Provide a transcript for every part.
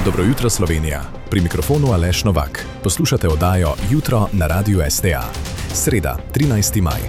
Dobro jutro, Slovenija. Pri mikrofonu Aleš Novak. Poslušate oddajo Jutro na Radiu STA. Sreda, 13. maj.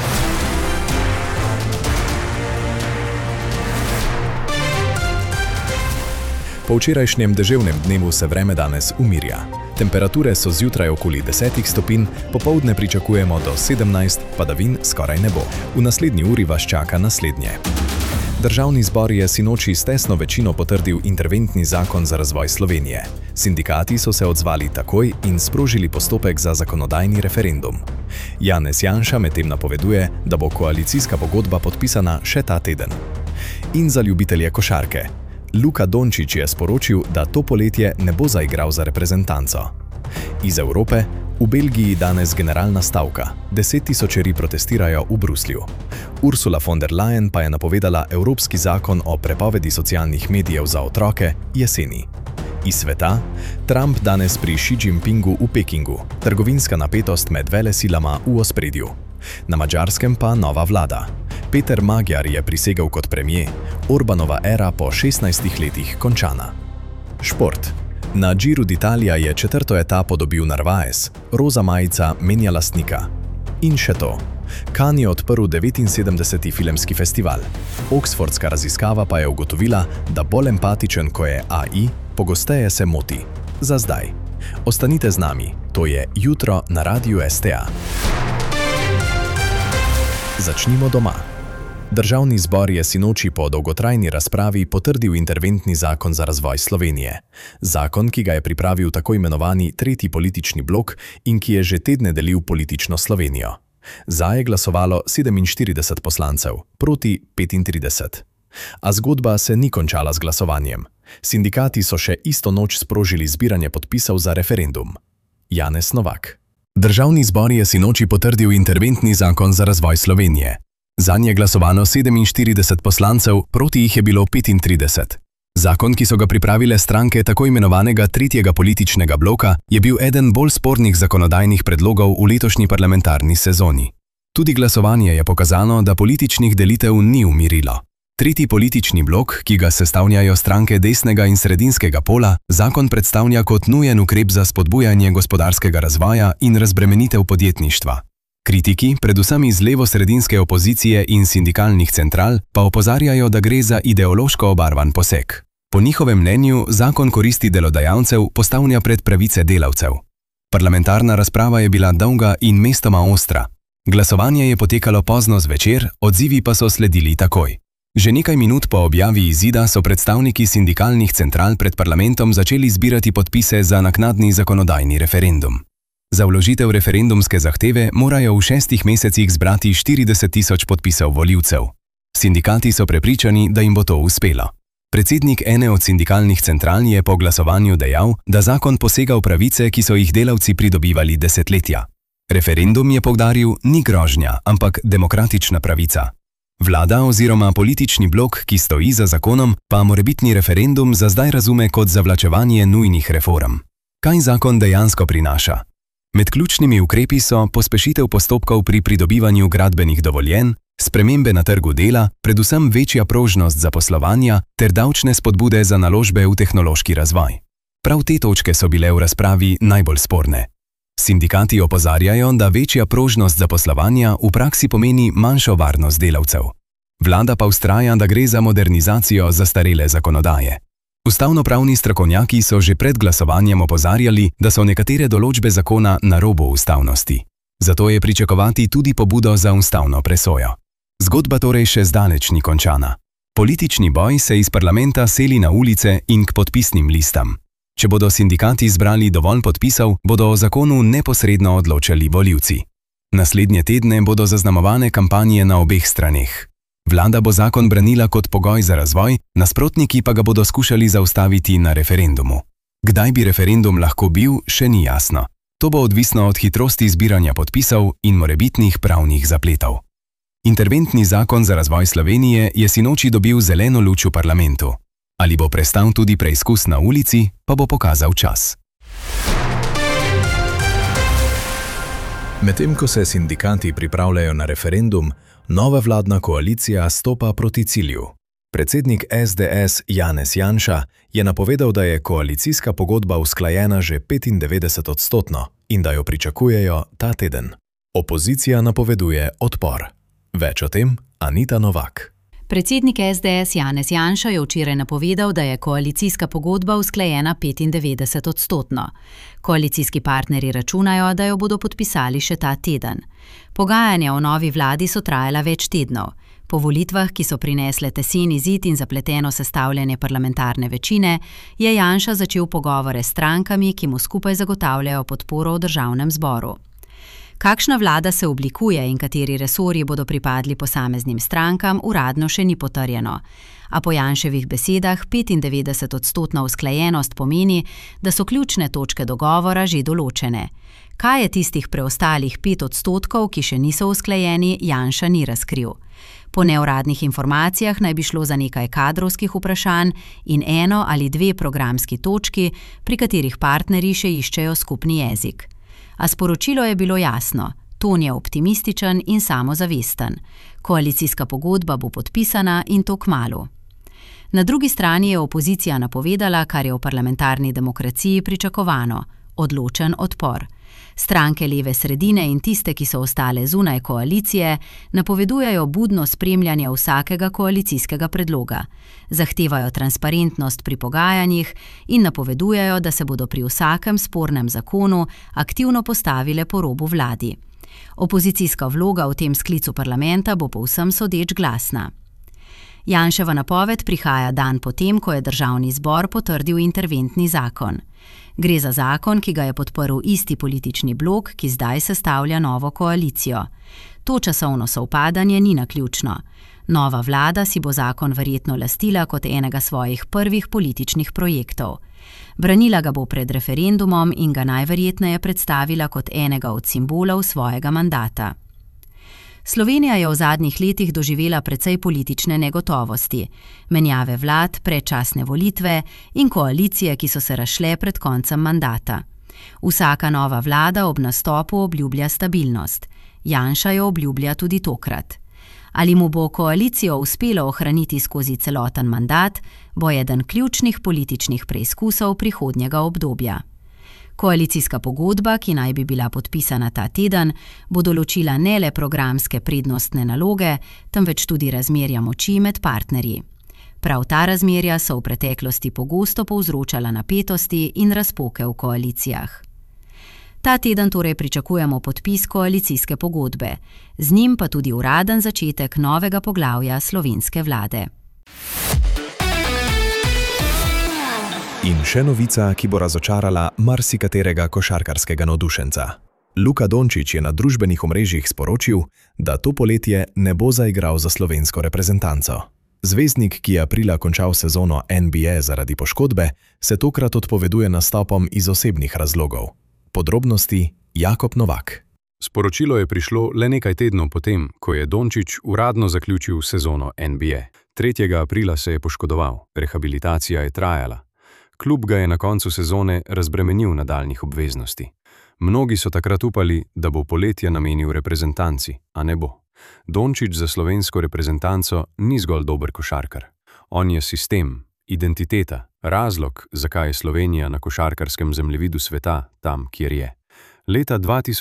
Po včerajšnjem deževnem dnevu se vreme danes umirja. Temperature so zjutraj okoli 10 stopinj, popoldne pričakujemo do 17, padavin skoraj ne bo. V naslednji uri vas čaka naslednje. Državni zbor je sinoči s tesno večino potrdil interventni zakon za razvoj Slovenije. Sindikati so se odzvali takoj in sprožili postopek za zakonodajni referendum. Janez Janša medtem napoveduje, da bo koalicijska pogodba podpisana še ta teden. In za ljubitelje košarke. Luka Dončić je sporočil, da to poletje ne bo zaigral za reprezentanco. Iz Evrope, v Belgiji danes generalna stavka, 10 tisočeri protestirajo v Bruslju. Ursula von der Leyen pa je napovedala evropski zakon o prepovedi socialnih medijev za otroke jeseni. Iz sveta, Trump danes pri Xi Jinpingu v Pekingu, trgovinska napetost med velesilama v ospredju. Na Madžarskem pa nova vlada. Peter Magyar je prisegel kot premier, Orbanova era po 16 letih končana. Šport. Na Giro d'Italia je četrto etapo dobil Narvaez, roza majica menja lastnika. In še to. Cannes je odprl 79. filmski festival. Oxfordska raziskava pa je ugotovila, da bolj empatičen, ko je AI, pogosteje se moti. Za zdaj. Ostanite z nami, to je Jutro na Radiu STA. Začnimo doma. Državni zbor je sinoči po dolgotrajni razpravi potrdil interventni zakon za razvoj Slovenije. Zakon, ki ga je pripravil tako imenovani tretji politični blok in ki je že tedne delil politično Slovenijo. Za je glasovalo 47 poslancev, proti 35. A zgodba se ni končala z glasovanjem. Sindikati so še isto noč sprožili zbiranje podpisov za referendum. Janez Novak. Državni zbor je sinoči potrdil interventni zakon za razvoj Slovenije. Zanj je glasovano 47 poslancev, proti jih je bilo 35. Zakon, ki so ga pripravile stranke tako imenovanega tretjega političnega bloka, je bil eden bolj spornih zakonodajnih predlogov v letošnji parlamentarni sezoni. Tudi glasovanje je pokazalo, da političnih delitev ni umirilo. Tretji politični blok, ki ga sestavljajo stranke desnega in sredinskega pola, zakon predstavlja kot nujen ukrep za spodbujanje gospodarskega razvoja in razbremenitev podjetništva. Kritiki, predvsem iz levo-sredinske opozicije in sindikalnih central, pa opozarjajo, da gre za ideološko obarvan poseg. Po njihovem mnenju zakon koristi delodajalcev postavlja pred pravice delavcev. Parlamentarna razprava je bila dolga in mestoma ostra. Glasovanje je potekalo pozno zvečer, odzivi pa so sledili takoj. Že nekaj minut po objavi izida so predstavniki sindikalnih central pred parlamentom začeli zbirati podpise za naknadni zakonodajni referendum. Za vložitev referendumske zahteve morajo v 6 mesecih zbrati 40 tisoč podpisov volivcev. Sindikati so prepričani, da jim bo to uspelo. Predsednik ene od sindikalnih central je po glasovanju dejal, da zakon posega v pravice, ki so jih delavci pridobivali desetletja. Referendum, je poudaril, ni grožnja, ampak demokratična pravica. Vlada oziroma politični blok, ki stoji za zakonom, pa morebitni referendum za zdaj razume kot zavlačevanje nujnih reform. Kaj zakon dejansko prinaša? Med ključnimi ukrepi so pospešitev postopkov pri pridobivanju gradbenih dovoljenj, spremembe na trgu dela, predvsem večja prožnost zaposlovanja ter davčne spodbude za naložbe v tehnološki razvoj. Prav te točke so bile v razpravi najbolj sporne. Sindikati opozarjajo, da večja prožnost zaposlovanja v praksi pomeni manjšo varnost delavcev. Vlada pa vztraja, da gre za modernizacijo zastarele zakonodaje. Ustavnopravni strokovnjaki so že pred glasovanjem opozarjali, da so nekatere določbe zakona na robu ustavnosti. Zato je pričakovati tudi pobudo za ustavno presojo. Zgodba torej še zdaleč ni končana. Politični boj se iz parlamenta seli na ulice in k podpisnim listam. Če bodo sindikati zbrali dovolj podpisov, bodo o zakonu neposredno odločali volivci. Naslednje tedne bodo zaznamovane kampanje na obeh straneh. Vlada bo zakon branila kot pogoj za razvoj, nasprotniki pa ga bodo skušali zaustaviti na referendumu. Kdaj bi referendum lahko bil, še ni jasno. To bo odvisno od hitrosti zbiranja podpisov in morebitnih pravnih zapletov. Interventni zakon za razvoj Slovenije je sinoči dobil zeleno luč v parlamentu. Ali bo prestal tudi preizkus na ulici, pa bo pokazal čas. Medtem ko se sindikati pripravljajo na referendum, nova vladna koalicija stopa proti cilju. Predsednik SDS Janez Janša je napovedal, da je koalicijska pogodba usklajena že 95% in da jo pričakujejo ta teden. Opozicija napoveduje odpor. Več o tem Anita Novak. Predsednik SDS Janez Janša je včeraj napovedal, da je koalicijska pogodba usklajena 95%. Koalicijski partnerji računajo, da jo bodo podpisali še ta teden. Pogajanja o novi vladi so trajala več tednov. Po volitvah, ki so prinesle tesen izid in zapleteno sestavljanje parlamentarne večine, je Janša začel pogovore s strankami, ki mu skupaj zagotavljajo podporo v državnem zboru. Kakšna vlada se oblikuje in kateri resorji bodo pripadli posameznim strankam, uradno še ni potrjeno. A po Janševih besedah 95% usklajenost pomeni, da so ključne točke dogovora že določene. Kaj je tistih preostalih 5%, ki še niso usklajeni, Janša ni razkril. Po neuradnih informacijah naj bi šlo za nekaj kadrovskih vprašanj in 1 ali 2 programski točki, pri katerih partnerji še iščejo skupni jezik. A sporočilo je bilo jasno, ton je optimističen in samozavesten. Koalicijska pogodba bo podpisana in to kmalu. Na drugi strani je opozicija napovedala, kar je v parlamentarni demokraciji pričakovano, odločen odpor. Stranke leve sredine in tiste, ki so ostale zunaj koalicije, napovedujejo budno spremljanje vsakega koalicijskega predloga. Zahtevajo transparentnost pri pogajanjih in napovedujejo, da se bodo pri vsakem spornem zakonu aktivno postavile po robu vladi. Opozicijska vloga v tem sklicu parlamenta bo povsem sodeč glasna. Janševa napoved prihaja dan potem, ko je državni zbor potrdil interventni zakon. Gre za zakon, ki ga je podprl isti politični blok, ki zdaj sestavlja novo koalicijo. To časovno sovpadanje ni naključno. Nova vlada si bo zakon verjetno lastila kot enega svojih prvih političnih projektov. Branila ga bo pred referendumom in ga najverjetneje predstavila kot enega od simbolov svojega mandata. Slovenija je v zadnjih letih doživela precej politične negotovosti, menjave vlad, predčasne volitve in koalicije, ki so se razšle pred koncem mandata. Vsaka nova vlada ob nastopu obljublja stabilnost. Janša jo obljublja tudi tokrat. Ali mu bo koalicijo uspelo ohraniti skozi celoten mandat, bo eden ključnih političnih preizkusov prihodnjega obdobja. Koalicijska pogodba, ki naj bi bila podpisana ta teden, bo določila ne le programske prednostne naloge, temveč tudi razmerja moči med partnerji. Prav ta razmerja so v preteklosti pogosto povzročala napetosti in razpoke v koalicijah. Ta teden torej pričakujemo podpis koalicijske pogodbe, z njim pa tudi uraden začetek novega poglavja slovenske vlade. In še novica, ki bo razočarala marsikaterega košarkarskega navdušenca. Luka Dončić je na družbenih omrežjih sporočil, da to poletje ne bo zaigral za slovensko reprezentanco. Zvezdnik, ki je aprila končal sezono NBA zaradi poškodbe, se tokrat odpoveduje nastopom iz osebnih razlogov. Podrobnosti Jakob Novak. Sporočilo je prišlo le nekaj tednov potem, ko je Dončić uradno zaključil sezono NBA. 3. aprila se je poškodoval, rehabilitacija je trajala. Klub ga je na koncu sezone razbremenil nadaljnjih obveznosti. Mnogi so takrat upali, da bo poletje namenil reprezentanci, a ne bo. Dončić za slovensko reprezentanco ni zgolj dober košarkar. On je sistem, identiteta, razlog, zakaj je Slovenija na košarkarskem zemljevidu sveta tam, kjer je. Leta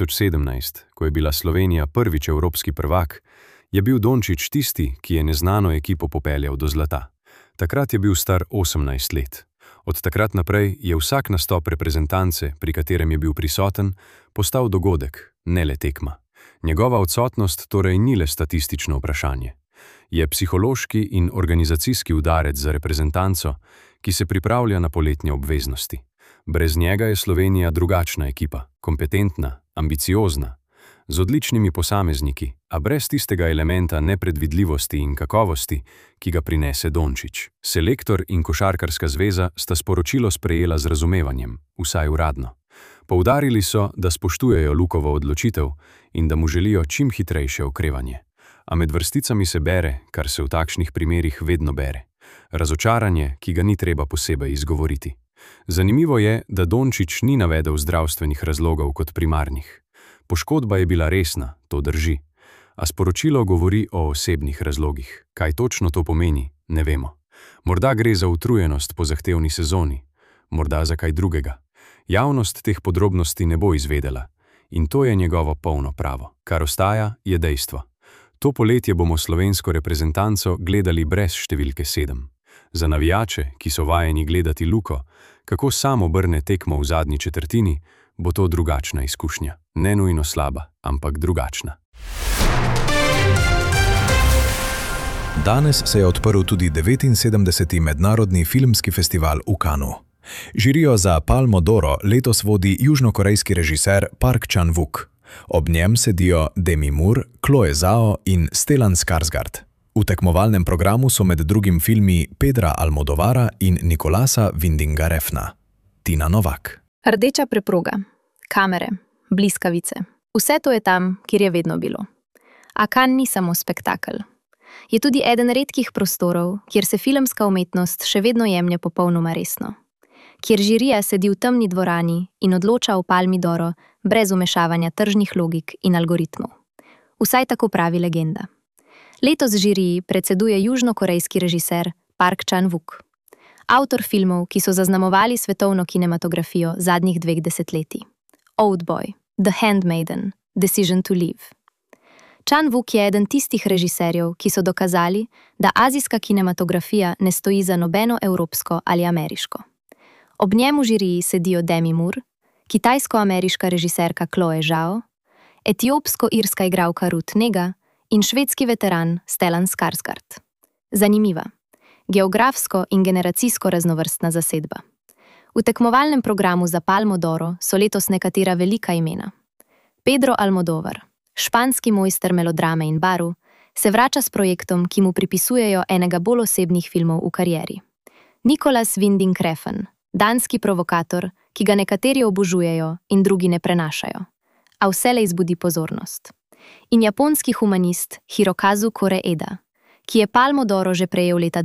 2017, ko je bila Slovenija prvič evropski prvak, je bil Dončić tisti, ki je neznano ekipo popeljal do zlata. Takrat je bil star 18 let. Od takrat naprej je vsak nastop reprezentance, pri katerem je bil prisoten, postal dogodek, ne le tekma. Njegova odsotnost torej ni le statistično vprašanje. Je psihološki in organizacijski udarec za reprezentanco, ki se pripravlja na poletne obveznosti. Brez njega je Slovenija drugačna ekipa, kompetentna, ambiciozna, z odličnimi posamezniki, a brez tistega elementa nepredvidljivosti in kakovosti, ki ga prinese Dončić. Selektor in košarkarska zveza sta sporočilo sprejela z razumevanjem, vsaj uradno. Poudarili so, da spoštujejo Lukovo odločitev in da mu želijo čim hitrejše okrevanje. A med vrsticami se bere, kar se v takšnih primerih vedno bere. Razočaranje, ki ga ni treba posebej izgovoriti. Zanimivo je, da Dončić ni navedel zdravstvenih razlogov kot primarnih. Poškodba je bila resna, to drži. A sporočilo govori o osebnih razlogih. Kaj točno to pomeni, Ne vemo. Morda gre za utrujenost po zahtevni sezoni, morda za kaj drugega. Javnost teh podrobnosti ne bo izvedela in to je njegovo polno pravo. Kar ostaja, je dejstvo. To poletje bomo slovensko reprezentanco gledali brez številke 7. Za navijače, ki so vajeni gledati Luko, kako sam obrne tekmo v zadnji četrtini, bo to drugačna izkušnja. Ne nujno slaba, ampak drugačna. Danes se je odprl tudi 79. mednarodni filmski festival v Cannesu. Žirijo za Palmo d'Oro letos vodi južnokorejski režiser Park Chan-wook. Ob njem sedijo Demi Moore, Chloe Zhao in Stellan Skarsgård. V tekmovalnem programu so med drugim filmi Pedra Almodovara in Nicolasa Windinga Refna. Tina Novak. Rdeča preproga, kamere, bliskavice. Vse to je tam, kjer je vedno bilo. A Cannes ni samo spektakel. Je tudi eden redkih prostorov, kjer se filmska umetnost še vedno jemlje popolnoma resno. Kjer žirija sedi v temni dvorani in odloča o Palmi d'Oro brez vmešavanja tržnih logik in algoritmov. Vsaj tako pravi legenda. Letos žiriji predseduje južnokorejski režiser Park Chan-wook. Avtor filmov, ki so zaznamovali svetovno kinematografijo zadnjih 2 desetletij. Oldboy, The Handmaiden, Decision to Leave. Chan-wook je eden tistih režiserjev, ki so dokazali, da azijska kinematografija ne stoji za nobeno evropsko ali ameriško. Ob njemu v žiriji sedijo Demi Moore, kitajsko-ameriška režiserka Chloe Zhao, etiopsko-irska igralka Ruth Negga in švedski veteran Stellan Skarsgård. Zanimiva, geografsko in generacijsko raznovrstna zasedba. V tekmovalnem programu za Palmo d'Oro so letos nekatera velika imena. Pedro Almodóvar, španski mojster melodrame in baru, se vrača s projektom, ki mu pripisujejo enega bolj osebnih filmov v karieri. Nicolas Winding Refn, danski provokator, ki ga nekateri obožujejo in drugi ne prenašajo, a vselej zbudi pozornost. In japonski humanist Hirokazu Koreeda, ki je Palmo d'Oro že prejel leta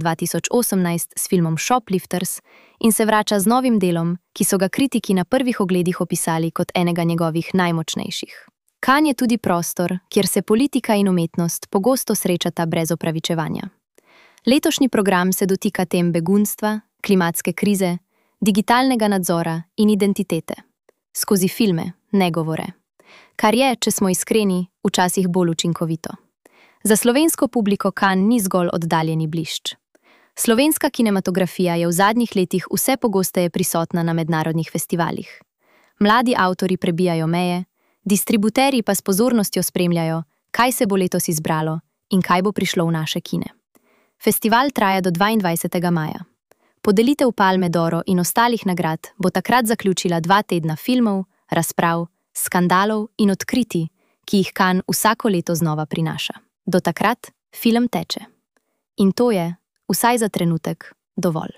2018 s filmom Shoplifters in se vrača z novim delom, ki so ga kritiki na prvih ogledih opisali kot enega njegovih najmočnejših. Cannes je tudi prostor, kjer se politika in umetnost pogosto srečata brez opravičevanja. Letošnji program se dotika tem begunstva, klimatske krize, digitalnega nadzora in identitete. Skozi filme, ne govore. Kar je, če smo iskreni, včasih bolj učinkovito. Za slovensko publiko Cannes ni zgolj oddaljeni blišč. Slovenska kinematografija je v zadnjih letih vse pogosteje prisotna na mednarodnih festivalih. Mladi avtori prebijajo meje, distributerji pa s pozornostjo spremljajo, kaj se bo letos izbralo in kaj bo prišlo v naše kine. Festival traja do 22. maja. Podelitev Palme d'Oro in ostalih nagrad bo takrat zaključila 2 tedna filmov, razprav, skandalov in odkritij, ki jih Cannes vsako leto znova prinaša. Do takrat film teče. In to je, vsaj za trenutek, dovolj.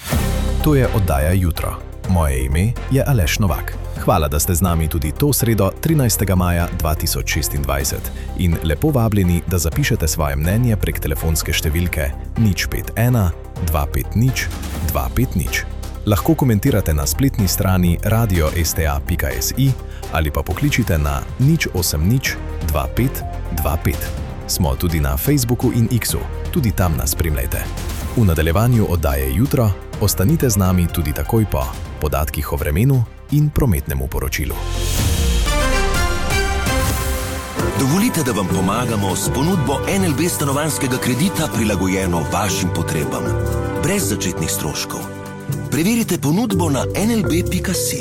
To je oddaja Jutro. Moje ime je Aleš Novak. Hvala, da ste z nami tudi to sredo 13. maja 2026 in lepo vabljeni, da zapišete svoje mnenje prek telefonske številke 051 250 250. Lahko komentirate na spletni strani radio.sta.si ali pa pokličite na 080 25 25. Smo tudi na Facebooku in X-u, tudi tam nas spremljajte. V nadaljevanju oddaje Jutro ostanite z nami tudi takoj po podatkih o vremenu in prometnemu poročilu. Dovolite, da vam pomagamo s ponudbo NLB stanovanjskega kredita prilagojeno vašim potrebam, brez začetnih stroškov. Preverite ponudbo na nlb.si.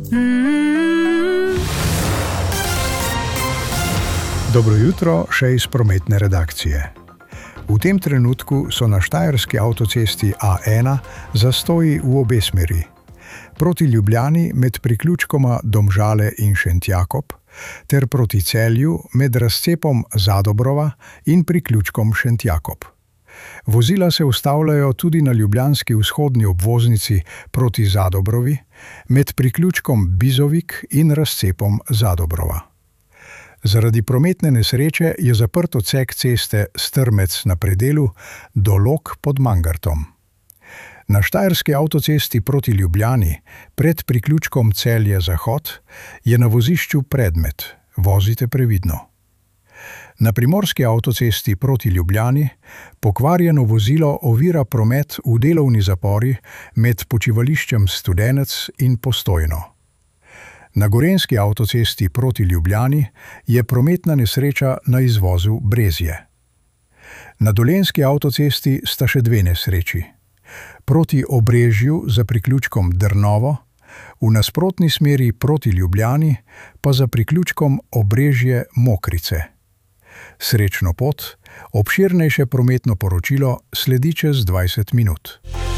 Dobro jutro še iz prometne redakcije. V tem trenutku so na štajerski avtocesti A1 zastoji v obe smeri. Proti Ljubljani med priključkoma Domžale in Šentjakob, ter proti Celju med razcepom Zadobrova in priključkom Šentjakob. Vozila se ustavljajo tudi na ljubljanski vzhodni obvoznici proti Zadobrovi, med priključkom Bizovik in razcepom Zadobrova. Zaradi prometne nesreče je zaprt odsek ceste Strmec na predelu do Lok pod Mangartom. Na štajerski avtocesti proti Ljubljani, pred priključkom Celje Zahod, je na vozišču predmet. Vozite previdno. Na primorski avtocesti proti Ljubljani pokvarjeno vozilo ovira promet v delovni zapori med počivališčem Studenec in Postojno. Na gorenjski avtocesti proti Ljubljani je prometna nesreča na izvozu Brezje. Na dolenjski avtocesti sta še dve nesreči. Proti Obrežju za priključkom Drnovo, v nasprotni smeri proti Ljubljani pa za priključkom Obrežje Mokrice. Srečno pot, obširnejše prometno poročilo sledi čez 20 minut.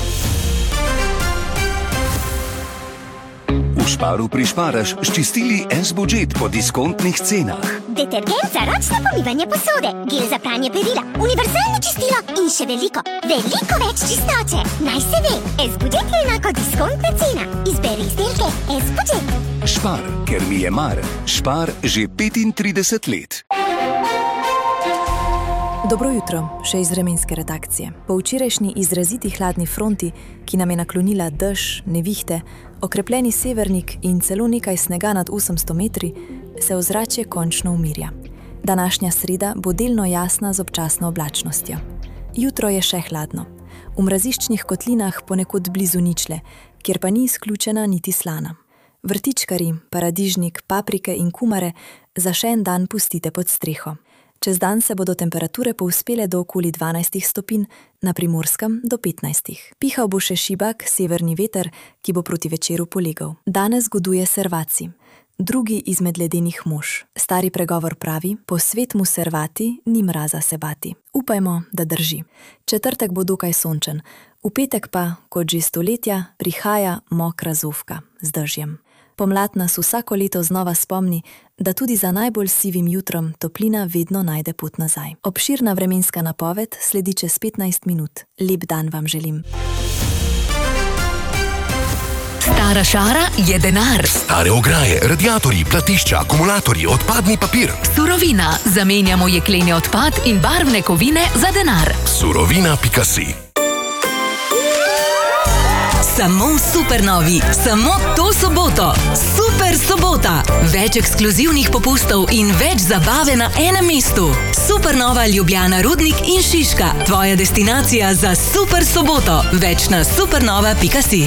V Sparu prišparaš s čistili S-Budget po diskontnih cenah. Detergent za ročno pomivanje posode, gel za pranje perila, univerzalno čistilo in še veliko več čistoče. Naj se ve, S-Budget je enako diskontna cena. Izberi izdelke S-Budget. Spar, ker mi je mar. Spar že 35 let. Dobro jutro, še iz vremenske redakcije. Po včerajšnji izraziti hladni fronti, ki nam je naklonila dež, nevihte, okrepljeni severnik in celo nekaj snega nad 800 metri, se ozračje končno umirja. Današnja sreda bo delno jasna z občasno oblačnostjo. Jutro je še hladno. V mraziščnih kotlinah ponekod blizu ničle, kjer pa ni izključena niti slana. Vrtičkari, paradižnik, paprike in kumare za še en dan pustite pod streho. Čez dan se bodo temperature povzpele do okoli 12 stopinj, na Primorskem do 15. Pihal bo še šibak, severni veter, ki bo proti večeru polegal. Danes goduje Servaci, drugi izmed ledenih mož. Stari pregovor pravi, po svet mu servati, ni mraza se bati. Upajmo, da drži. Četrtek bo dokaj sončen, v petek pa, kot že stoletja, prihaja mokra zofka z dežjem. Pomlad nas vsako leto znova spomni, da tudi za najbolj sivim jutrom toplina vedno najde pot nazaj. Obširna vremenska napoved sledi čez 15 minut. Lep dan vam želim. Stara šara je denar. Stare ograje, radiatorji, platišča, akumulatorji, odpadni papir. Surovina. Zamenjamo jekleni odpad in barvne kovine za denar. Surovina.si. Samo supernovi, samo to soboto. Super sobota. Več ekskluzivnih popustov in več zabave na enem mestu. Supernova Ljubljana, Rudnik in Šiška. Tvoja destinacija za super soboto. Več na supernova.si.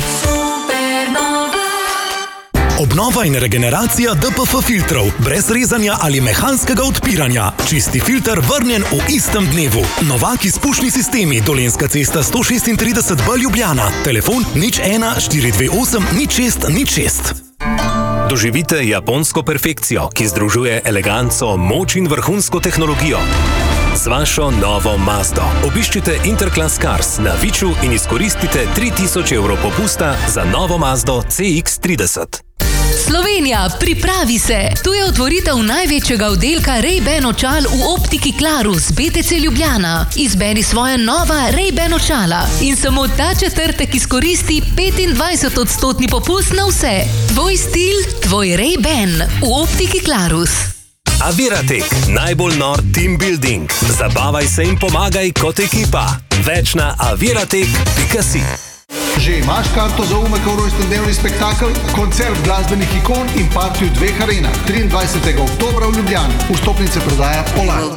Obnova in regeneracija DPF filtrov, brez rezanja ali mehanskega odpiranja. Čisti filter vrnjen v istem dnevu. Novak izpušni sistemi, Dolenjska cesta 136B Ljubljana. Telefon 01 428 06 06. Doživite japonsko perfekcijo, ki združuje eleganco, moč in vrhunsko tehnologijo. Z vašo novo Mazdo. Obiščite Interclass Cars na Viču in izkoristite 3000 evrov popusta za novo Mazdo CX-30. Slovenija, pripravi se! Tu je otvoritev največjega oddelka Ray-Ban očal v optiki Clarus, BTC Ljubljana. Izberi svoja nova Ray-Ban očala in samo ta četrtek izkoristi 25% popust na vse. Tvoj stil, tvoj Ray-Ban v optiki Clarus. Aviratek, najbolj nor team building. Zabavaj se in pomagaj kot ekipa. Več na aviratek.si. Že imaš karto za Umekov rojstnodnevni spektakel? Koncert glasbenih ikon in partij v dveh arenah 23. oktobra v Ljubljani. Vstopnice prodaja Polar.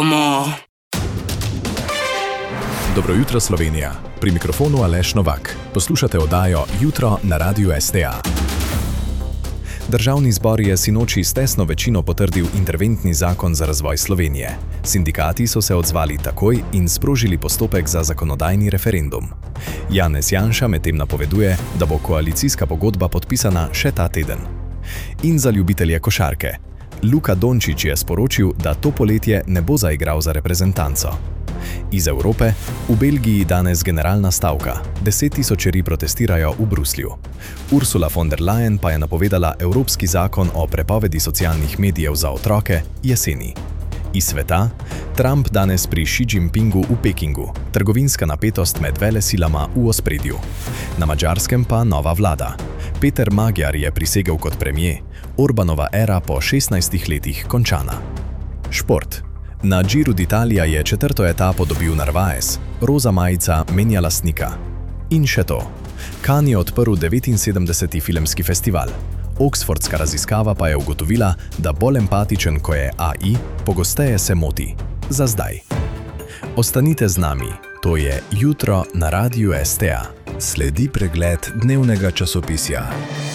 Dobro jutro Slovenija. Pri mikrofonu Aleš Novak. Poslušate oddajo Jutro na Radiu STA. Državni zbor je sinoči s tesno večino potrdil interventni zakon za razvoj Slovenije. Sindikati so se odzvali takoj in sprožili postopek za zakonodajni referendum. Janez Janša medtem napoveduje, da bo koalicijska pogodba podpisana še ta teden. In za ljubitelje košarke. Luka Dončić je sporočil, da to poletje ne bo zaigral za reprezentanco. Iz Evrope, v Belgiji danes generalna stavka. 10 tisočeri protestirajo v Bruslju. Ursula von der Leyen pa je napovedala evropski zakon o prepovedi socialnih medijev za otroke jeseni. Iz sveta, Trump danes pri Xi Jinpingu v Pekingu, trgovinska napetost med velesilama v ospredju. Na Madžarskem pa nova vlada. Peter Magyar je prisegel kot premier, Orbanova era po 16 letih končana. Šport. Na Giro d'Italia je četrto etapo dobil Narvaez, roza majica menja lastnika. In še to. Cannes je odprl 79. filmski festival. Oxfordska raziskava pa je ugotovila, da bolj empatičen, ko je AI, pogosteje se moti. Za zdaj. Ostanite z nami, to je Jutro na Radiu STA. Sledi pregled dnevnega časopisja.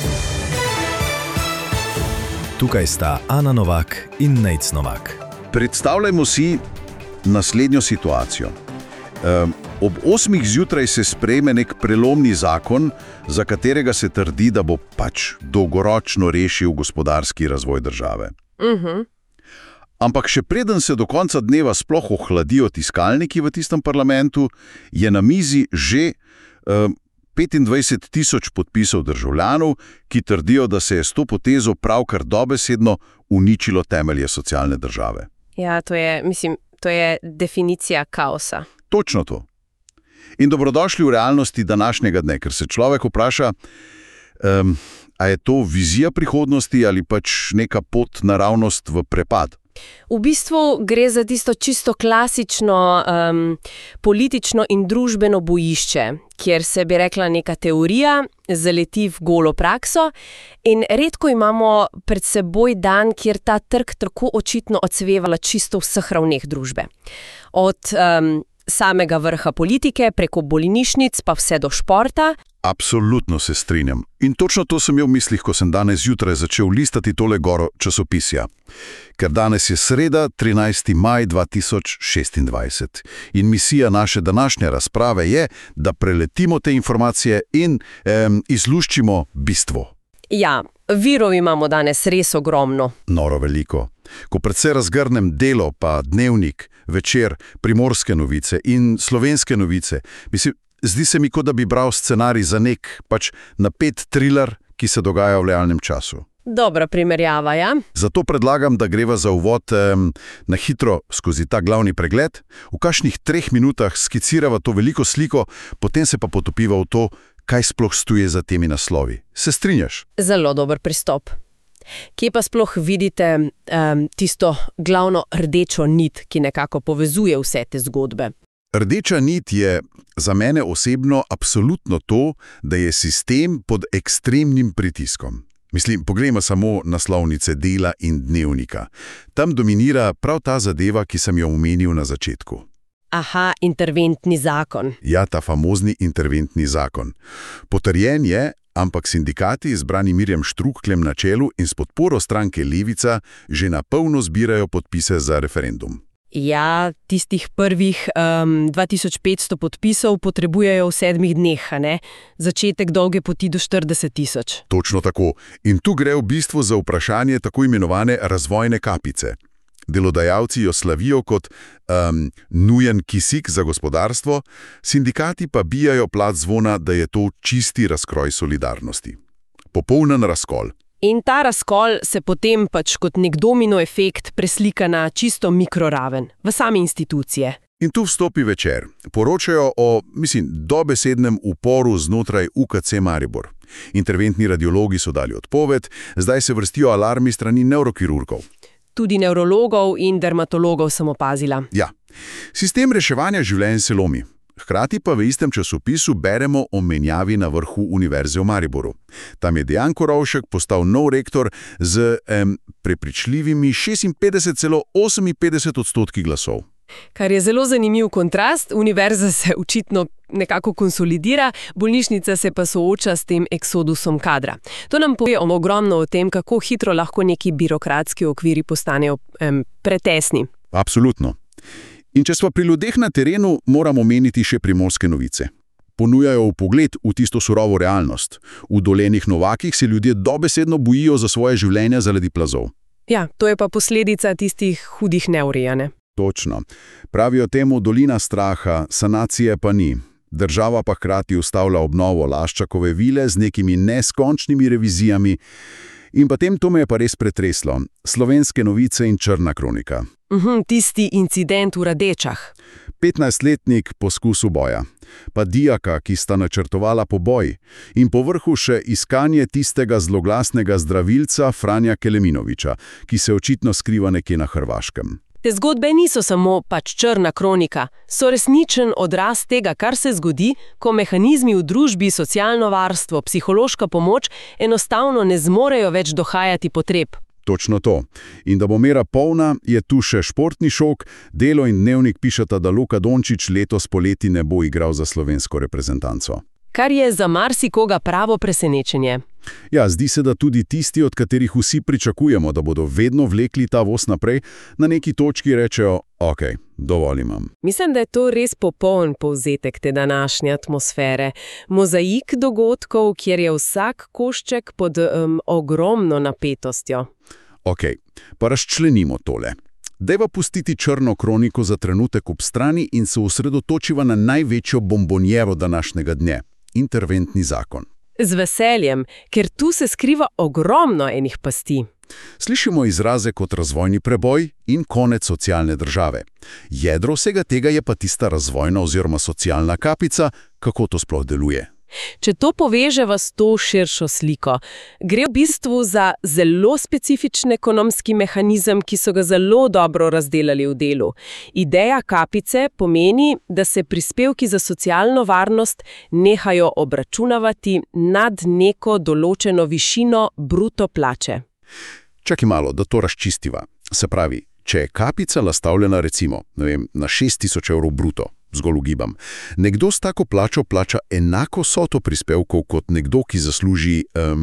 Tukaj sta Ana Novak in Nejc Novak. Predstavljajmo si naslednjo situacijo. Ob 8 zjutraj se sprejme nek prelomni zakon, za katerega se trdi, da bo pač dolgoročno rešil gospodarski razvoj države. Ampak še preden se do konca dneva sploh ohladijo tiskalniki v tistem parlamentu, je na mizi že 25.000 podpisov državljanov, ki trdijo, da se je s to potezo pravkar dobesedno uničilo temelje socialne države. Ja, to je definicija kaosa. Točno to. In dobrodošli v realnosti današnjega dne, ker se človek vpraša, a je to vizija prihodnosti ali pač neka pot naravnost v prepad? V bistvu gre za tisto čisto klasično politično in družbeno bojišče, kjer se bi rekla neka teorija zaleti v golo prakso in redko imamo pred seboj dan, kjer ta trk tako očitno odsvevala čisto vseh ravneh družbe. Od samega vrha politike, preko bolnišnic pa vse do športa. Absolutno se strinjam. In točno to sem imel v mislih, ko sem danes zjutraj začel listati tole goro časopisja. Ker danes je sreda, 13. maj 2026. In misija naše današnje razprave je, da preletimo te informacije in izluščimo bistvo. Ja, virov imamo danes res ogromno. Noro veliko. Ko predvsej razgrnem Delo pa Dnevnik, Večer, Primorske novice in Slovenske novice, zdi se mi, kot da bi bral scenarij za nek napet thriller, ki se dogaja v realnem času. Dobra primerjava, ja? Zato predlagam, da greva za uvod na hitro skozi ta glavni pregled, v kakšnih 3 minutah skicirava to veliko sliko, potem se pa potopiva v to, kaj sploh stoji za temi naslovi. Se strinjaš? Zelo dober pristop. Kje pa sploh vidite tisto glavno rdečo nit, ki nekako povezuje vse te zgodbe? Rdeča nit je za mene osebno absolutno to, da je sistem pod ekstremnim pritiskom. Poglejmo samo naslovnice Dela in Dnevnika. Tam dominira prav ta zadeva, ki sem jo omenil na začetku. Aha, interventni zakon. Ja, ta famozni interventni zakon. Potrjen je, ampak sindikati, izbrani Mirjam Štrukljem na čelu in s podporo stranke Levica, že na polno zbirajo podpise za referendum. Ja, tistih prvih 2500 podpisov potrebujejo v 7 dneh, ne? Začetek dolge poti do 40.000. Točno tako. In tu gre v bistvu za vprašanje tako imenovane razvojne kapice. Delodajalci jo slavijo kot nujen kisik za gospodarstvo, sindikati pa bijajo plat zvona, da je to čisti razkroj solidarnosti. Popolnen razkol. In ta razkol se potem kot nek domino efekt preslika na čisto mikroraven, v same institucije. In tu vstopi Večer. Poročajo o, dobesednem uporu znotraj UKC Maribor. Interventni radiologi so dali odpoved, zdaj se vrstijo alarmi strani nevrokirurgov. Tudi nevrologov in dermatologov sem opazila. Ja. Sistem reševanja življenj se lomi. Hkrati pa v istem časopisu beremo o menjavi na vrhu Univerze v Mariboru. Tam je Dejan Korovšek postal nov rektor z prepričljivimi 56,58% glasov. Kar je zelo zanimiv kontrast, univerza se očitno nekako konsolidira, bolnišnica se pa sooča s tem eksodusom kadra. To nam pove ogromno o tem, kako hitro lahko neki birokratski okviri postanejo pretesni. Absolutno. In če smo pri ljudeh na terenu, moramo omeniti še Primorske novice. Ponujajo vpogled v tisto surovo realnost. V Dolenjih Novakih se ljudje dobesedno bojijo za svoje življenja zaradi plazov. Ja, to je pa posledica tistih hudih neurij, ne? Točno. Pravijo temu dolina straha, sanacije pa ni. Država pa hkrati ustavlja obnovo Laščakove vile z nekimi neskončnimi revizijami. In potem to me je pa res pretreslo. Slovenske novice in črna kronika. Tisti incident v Radečah. 15-letnik poskus uboja. Pa dijaka, ki sta načrtovala poboj. In povrhu še iskanje tistega zloglasnega zdravilca Franja Keleminoviča, ki se očitno skriva nekje na Hrvaškem. Te zgodbe niso samo črna kronika, so resničen odraz tega, kar se zgodi, ko mehanizmi v družbi, socialno varstvo, psihološka pomoč enostavno ne zmorejo več dohajati potreb. Točno to. In da bo mera polna, je tu še športni šok. Delo in Dnevnik pišeta, da Luka Dončić letos poleti ne bo igral za slovensko reprezentanco. Kar je za marsikoga pravo presenečenje. Ja, zdi se, da tudi tisti, od katerih vsi pričakujemo, da bodo vedno vlekli ta voz naprej, na neki točki rečejo, ok, dovolj imam. Mislim, da je to res popoln povzetek te današnje atmosfere. Mozaik dogodkov, kjer je vsak košček pod ogromno napetostjo. Ok, pa razčlenimo tole. Dajva pustiti črno kroniko za trenutek ob strani in se osredotočiva na največjo bombonjero današnjega dne – interventni zakon. Z veseljem, ker tu se skriva ogromno enih pasti. Slišimo izraze kot razvojni preboj in konec socialne države. Jedro vsega tega je pa tista razvojna oziroma socialna kapica, kako to sploh deluje. Če to poveževa s to širšo sliko, gre v bistvu za zelo specifičen ekonomski mehanizem, ki so ga zelo dobro razdelali v delu. Ideja kapice pomeni, da se prispevki za socialno varnost nehajo obračunavati nad neko določeno višino bruto plače. Čakaj malo, da to razčistiva. Se pravi, če je kapica nastavljena recimo, na 6.000 evrov bruto, zgolj ugibam, nekdo s tako plačo plača enako vsoto prispevkov kot nekdo, ki zasluži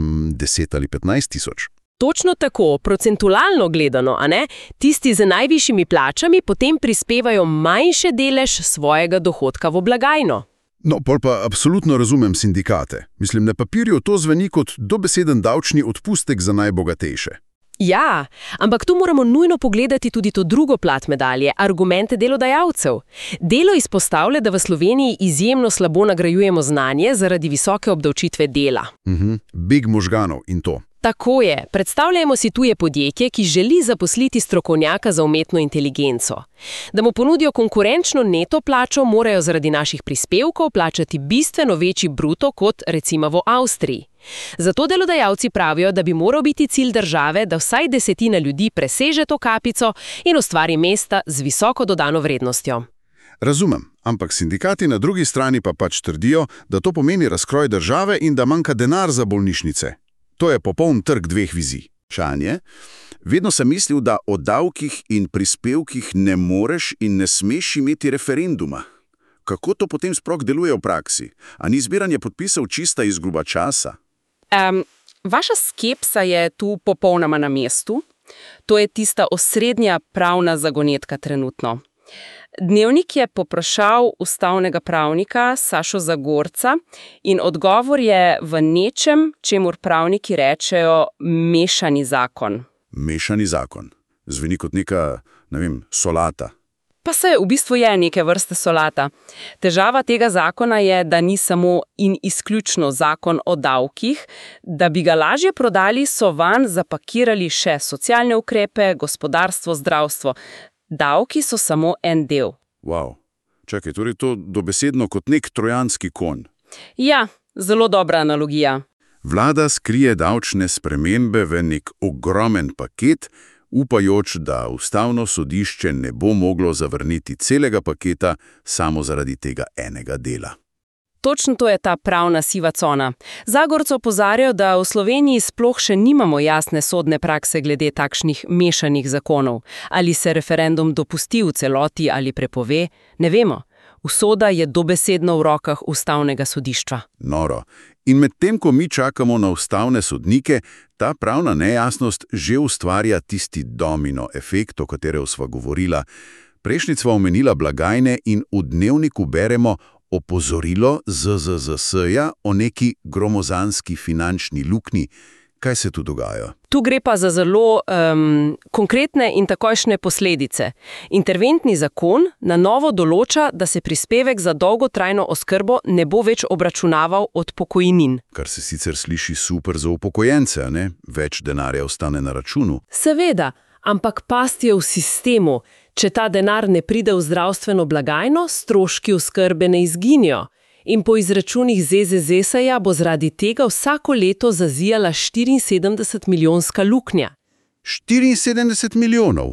10 ali 15.000. Točno tako, procentualno gledano, a ne? Tisti z najvišjimi plačami potem prispevajo manjše delež svojega dohodka v blagajno. No, pol pa absolutno razumem sindikate. Mislim, na papirju to zveni kot dobeseden davčni odpustek za najbogatejše. Ja, ampak tu moramo nujno pogledati tudi to drugo plat medalje, argumente delodajalcev. Delo izpostavlja, da v Sloveniji izjemno slabo nagrajujemo znanje zaradi visoke obdavčitve dela. Big možganov in to. Tako je. Predstavljajmo si tuje podjetje, ki želi zaposliti strokovnjaka za umetno inteligenco. Da mu ponudijo konkurenčno neto plačo, morajo zaradi naših prispevkov plačati bistveno večji bruto kot recimo v Avstriji. Zato delodajalci pravijo, da bi moral biti cilj države, da vsaj 10% ljudi preseže to kapico in ustvari mesta z visoko dodano vrednostjo. Razumem, ampak sindikati na drugi strani pa trdijo, da to pomeni razkroj države in da manjka denar za bolnišnice. To je popoln trg dveh vizij. Šanje, vedno sem mislil, da o davkih in prispevkih ne moreš in ne smeš imeti referenduma. Kako to potem sploh deluje v praksi? A ni zbiranje podpisov čista izguba časa? Vaša skepsa je tu popolnoma na mestu. To je tista osrednja pravna zagonetka trenutno. Dnevnik je poprašal ustavnega pravnika Sašo Zagorca in odgovor je v nečem, čemur pravniki rečejo mešani zakon. Mešani zakon. Zveni kot neka, solata. Pa se v bistvu je neke vrste solata. Težava tega zakona je, da ni samo in izključno zakon o davkih. Da bi ga lažje prodali, so vanj zapakirali še socialne ukrepe, gospodarstvo, zdravstvo. Davki so samo en del. Wow. Čakaj, torej to dobesedno kot nek trojanski konj. Ja, zelo dobra analogija. Vlada skrije davčne spremembe v nek ogromen paket, upajoč, da ustavno sodišče ne bo moglo zavrniti celega paketa samo zaradi tega enega dela. Točno to je ta pravna siva cona. Zagorci opozarjajo, da v Sloveniji sploh še nimamo jasne sodne prakse glede takšnih mešanih zakonov. Ali se referendum dopusti v celoti ali prepove, ne vemo. Usoda je dobesedno v rokah ustavnega sodišča. Noro. In medtem, ko mi čakamo na ustavne sodnike, ta pravna nejasnost že ustvarja tisti domino efekt, o katerem sva govorila. Prejšnjič sva omenila blagajne in v Dnevniku beremo opozorilo ZZZS-ja o neki gromozanski finančni luknji. Kaj se tu dogaja? Tu gre pa za zelo konkretne in takojšnje posledice. Interventni zakon na novo določa, da se prispevek za dolgotrajno oskrbo ne bo več obračunaval od pokojnin. Kar se sicer sliši super za upokojence, ne? Več denarja ostane na računu. Seveda, ampak past je v sistemu. Če ta denar ne pride v zdravstveno blagajno, stroški oskrbe ne izginijo. In po izračunih ZZZS-ja bo zaradi tega vsako leto zazijala 74 milijonska luknja. 74 milijonov?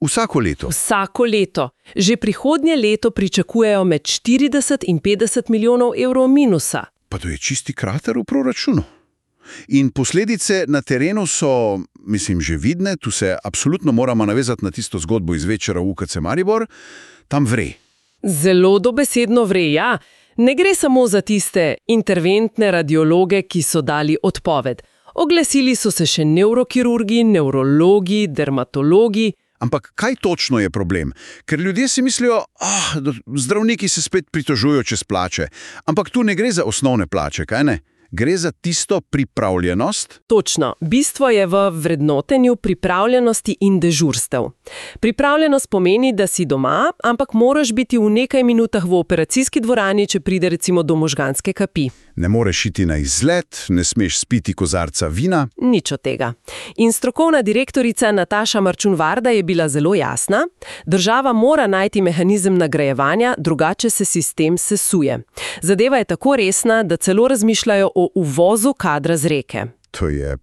Vsako leto? Vsako leto. Že prihodnje leto pričakujejo med 40 in 50 milijonov evrov minusa. Pa to je čisti krater v proračunu. In posledice na terenu so, mislim, že vidne. Tu se absolutno moramo navezati na tisto zgodbo iz večera v UKC Maribor. Tam vre. Zelo dobesedno vre, ja. Ne gre samo za tiste interventne radiologe, ki so dali odpoved. Oglasili so se še nevrokirurgi, nevrologi, dermatologi. Ampak kaj točno je problem? Ker ljudje si mislijo, zdravniki se spet pritožujo čez plače. Ampak tu ne gre za osnovne plače, kaj ne? Gre za tisto pripravljenost? Točno. Bistvo je v vrednotenju pripravljenosti in dežurstev. Pripravljenost pomeni, da si doma, ampak moraš biti v nekaj minutah v operacijski dvorani, če pride recimo do možganske kapi. Ne moreš iti na izlet, ne smeš spiti kozarca vina. Nič od tega. In strokovna direktorica Nataša Marčun-Varda je bila zelo jasna. Država mora najti mehanizem nagrajevanja, drugače se sistem sesuje. Zadeva je tako resna, da celo razmišljajo o uvozu kadra z reke. To je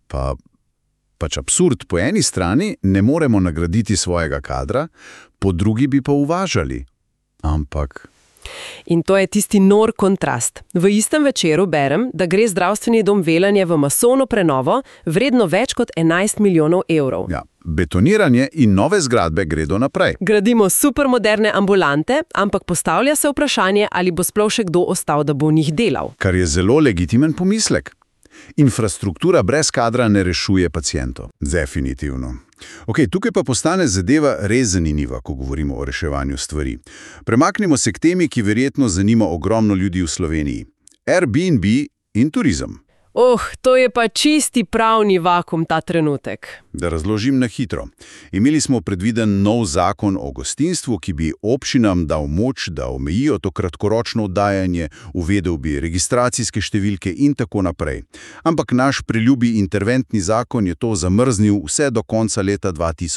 pač absurd. Po eni strani ne moremo nagraditi svojega kadra, po drugi bi pa uvažali. Ampak... In to je tisti nor kontrast. V istem večeru berem, da gre zdravstveni dom Velanje v masovno prenovo, vredno več kot 11 milijonov evrov. Ja, betoniranje in nove zgradbe gredo naprej. Gradimo supermoderne ambulante, ampak postavlja se vprašanje, ali bo sploh še kdo ostal, da bo v njih delal. Kar je zelo legitimen pomislek. Infrastruktura brez kadra ne rešuje pacientov. Definitivno. Tukaj pa postane zadeva res zanimiva, ko govorimo o reševanju stvari. Premaknimo se k temi, ki verjetno zanima ogromno ljudi v Sloveniji. Airbnb in turizem. To je pa čisti pravni vakum ta trenutek. Da razložim na hitro. Imeli smo predviden nov zakon o gostinstvu, ki bi občinam dal moč, da omejijo to kratkoročno oddajanje, uvedel bi registracijske številke in tako naprej. Ampak naš priljubi interventni zakon je to zamrznil vse do konca leta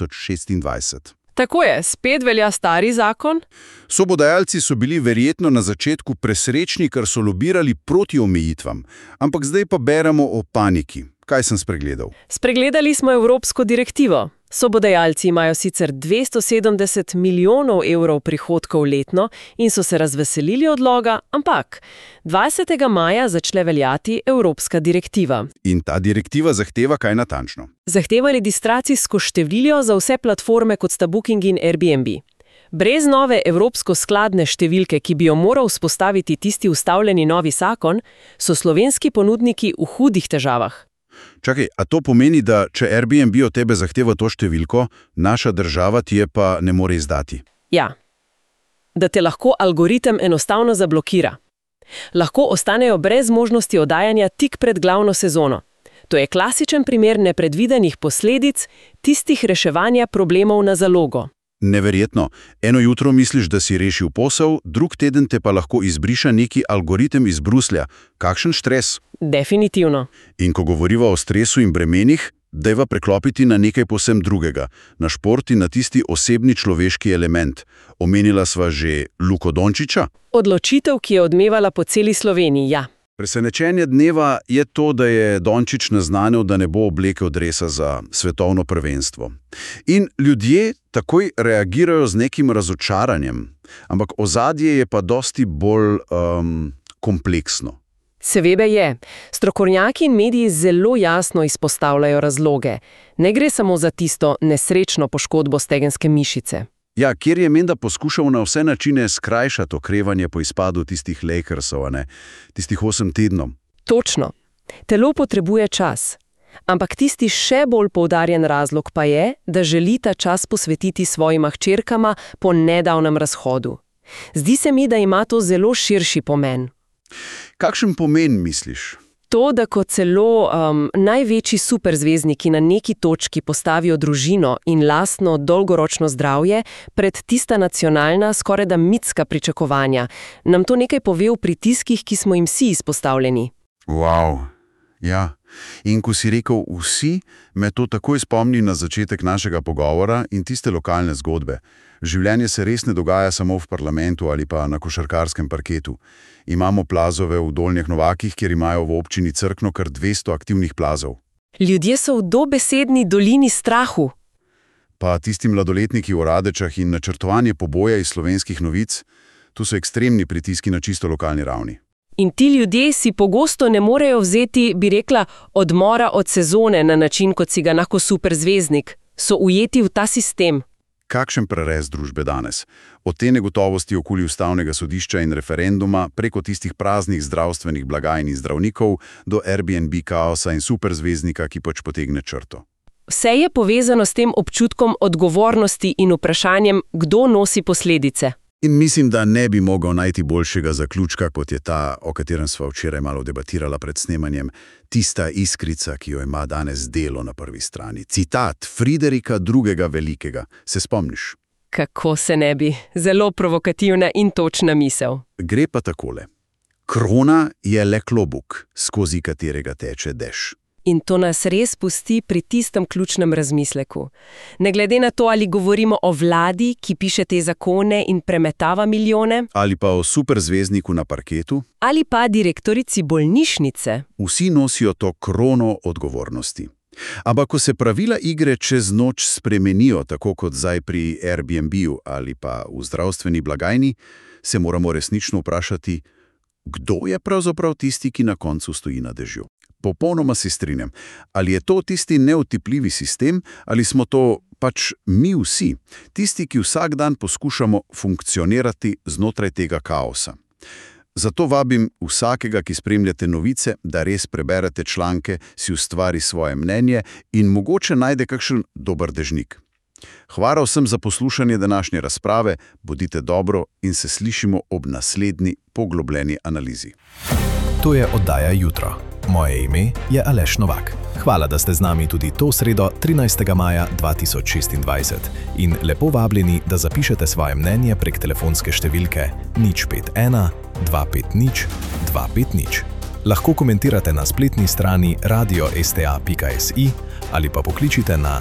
2026. Tako je, spet velja stari zakon? Sobodajalci so bili verjetno na začetku presrečni, ker so lobirali proti omejitvam. Ampak zdaj pa beremo o paniki. Kaj sem spregledal? Spregledali smo evropsko direktivo. Sobodajalci imajo sicer 270 milijonov evrov prihodkov letno in so se razveselili odloga, ampak 20. maja začne veljati evropska direktiva. In ta direktiva zahteva kaj natančno? Zahteva registracijsko številjo za vse platforme, kot sta Booking in Airbnb. Brez nove evropsko skladne številke, ki bi jo moral vzpostaviti tisti ustavljeni novi zakon, so slovenski ponudniki v hudih težavah. Čakaj, a to pomeni, da če Airbnb od tebe zahteva to številko, naša država ti je pa ne more izdati? Ja. Da te lahko algoritem enostavno zablokira. Lahko ostanejo brez možnosti oddajanja tik pred glavno sezono. To je klasičen primer nepredvidenih posledic tistih reševanja problemov na zalogo. Neverjetno. Eno jutro misliš, da si rešil posel, drug teden te pa lahko izbriša neki algoritem iz Bruslja. Kakšen stres? Definitivno. In ko govoriva o stresu in bremenih, dajva preklopiti na nekaj povsem drugega. Na šport in na tisti osebni človeški element. Omenila sva že Luko Dončića? Odločitev, ki je odmevala po celi Sloveniji, ja. Presenečenje dneva je to, da je Dončić naznanil, da ne bo oblekel dresa za svetovno prvenstvo. In ljudje takoj reagirajo z nekim razočaranjem, ampak ozadje je pa dosti bolj kompleksno. Seveda je. Strokovnjaki in mediji zelo jasno izpostavljajo razloge. Ne gre samo za tisto nesrečno poškodbo stegenske mišice. Ja, kjer je menda poskušal na vse načine skrajšati okrevanje po izpadu tistih Lakersov, tistih 8 tednov. Točno. Telo potrebuje čas. Ampak tisti še bolj poudarjen razlog pa je, da želi ta čas posvetiti svojima hčerkama po nedavnem razhodu. Zdi se mi, da ima to zelo širši pomen. Kakšen pomen misliš? To, da ko celo največji superzvezdniki na neki točki postavijo družino in lastno dolgoročno zdravje pred tista nacionalna, skorajda mitska pričakovanja, nam to nekaj pove o pritiskih, ki smo jim vsi izpostavljeni. Wow, ja. In ko si rekel vsi, me to takoj spomni na začetek našega pogovora in tiste lokalne zgodbe. Življenje se res ne dogaja samo v parlamentu ali pa na košarkarskem parketu. Imamo plazove v Dolnjih Novakih, kjer imajo v občini Crkno kar 200 aktivnih plazov. Ljudje so v dobesedni dolini strahu. Pa tisti mladoletniki v Radečah in načrtovanje poboja iz Slovenskih novic, tu so ekstremni pritiski na čisto lokalni ravni. In ti ljudje si pogosto ne morejo vzeti, bi rekla, odmora od sezone na način, kot si ga lahko superzvezdnik. So ujeti v ta sistem. Kakšen prerez družbe danes? Od te negotovosti okoli ustavnega sodišča in referenduma, preko tistih praznih zdravstvenih blagajn in zdravnikov, do Airbnb kaosa in superzvezdnika, ki pač potegne črto. Vse je povezano s tem občutkom odgovornosti in vprašanjem, kdo nosi posledice. In mislim, da ne bi mogel najti boljšega zaključka, kot je ta, o katerem sva včeraj malo debatirala pred snemanjem, tista iskrica, ki jo ima danes Delo na prvi strani. Citat Friderika II. Velikega. Se spomniš? Kako se ne bi? Zelo provokativna in točna misel. Gre pa takole. Krona je le klobuk, skozi katerega teče dež. In to nas res pusti pri tistem ključnem razmisleku. Ne glede na to, ali govorimo o vladi, ki piše te zakone in premetava milijone, ali pa o superzvezdniku na parketu, ali pa direktorici bolnišnice. Vsi nosijo to krono odgovornosti. Ampak ko se pravila igre čez noč spremenijo, tako kot zdaj pri Airbnb-u ali pa v zdravstveni blagajni, se moramo resnično vprašati, kdo je pravzaprav tisti, ki na koncu stoji na dežju. Popolnoma se strinjam. Ali je to tisti neotipljivi sistem, ali smo to pač mi vsi, tisti, ki vsak dan poskušamo funkcionirati znotraj tega kaosa. Zato vabim vsakega, ki spremljate novice, da res preberete članke, si ustvari svoje mnenje in mogoče najde kakšen dober dežnik. Hvala vsem za poslušanje današnje razprave, bodite dobro in se slišimo ob naslednji poglobljeni analizi. To je oddaja Jutro. Moje ime je Aleš Novak. Hvala, da ste z nami tudi to sredo 13. maja 2026 in lepo vabljeni, da zapišete svoje mnenje prek telefonske številke 051 250 250. Lahko komentirate na spletni strani radio.sta.si ali pa pokličite na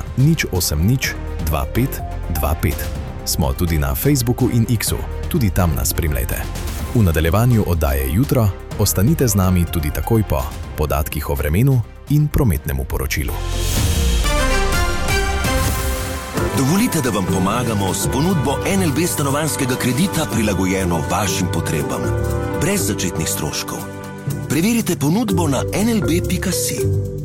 080 25 25. Smo tudi na Facebooku in X-u, tudi tam nas spremljajte. V nadaljevanju oddaje Jutro ostanite z nami tudi takoj po podatkih o vremenu in prometnemu poročilu. Dovolite, da vam pomagamo s ponudbo NLB stanovanjskega kredita prilagojeno vašim potrebam. Brez začetnih stroškov. Preverite ponudbo na nlb.si.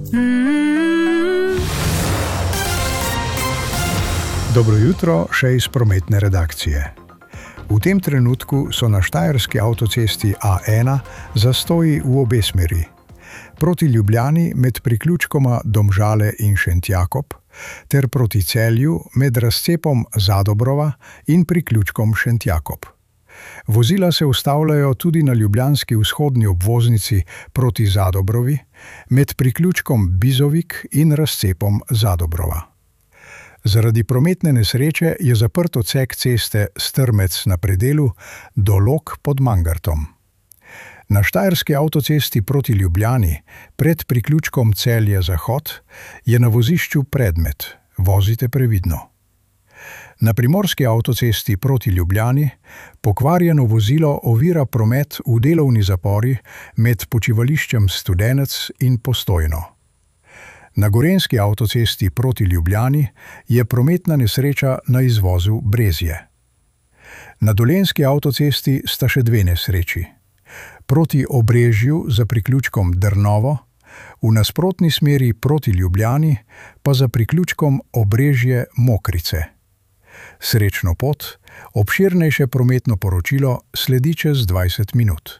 Dobro jutro še iz prometne redakcije. V tem trenutku so na štajerski avtocesti A1 zastoji v obe smeri. Proti Ljubljani med priključkoma Domžale in Šentjakob ter proti Celju med razcepom Zadobrova in priključkom Šentjakob. Vozila se ustavljajo tudi na ljubljanski vzhodni obvoznici proti Zadobrovi med priključkom Bizovik in razcepom Zadobrova. Zaradi prometne nesreče je zaprt odsek ceste Strmec na predelu do Lok pod Mangartom. Na štajerski avtocesti proti Ljubljani, pred priključkom Celje-Zahod, je na vozišču predmet. Vozite previdno. Na primorski avtocesti proti Ljubljani pokvarjeno vozilo ovira promet v delovni zapori med počivališčem Studenec in Postojno. Na gorenjski avtocesti proti Ljubljani je prometna nesreča na izvozu Brezje. Na dolenjski avtocesti sta še dve nesreči. Proti Obrežju za priključkom Drnovo, v nasprotni smeri proti Ljubljani pa za priključkom Obrežje Mokrice. Srečno pot, obširnejše prometno poročilo sledi čez 20 minut.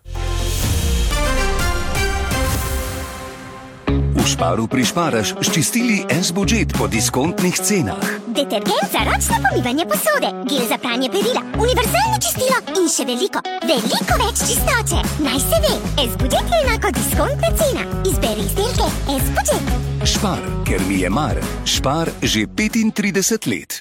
V Sparu prišparaš s čistili S-Budget po diskontnih cenah. Detergent za ročno pomivanje posode, gel za pranje perila, univerzalno čistilo in še veliko več čistoče. Naj se ve, S-Budget je enako diskontna cena. Izberi izdelke S-Budget. Spar, ker mi je mar. Spar že 35 let.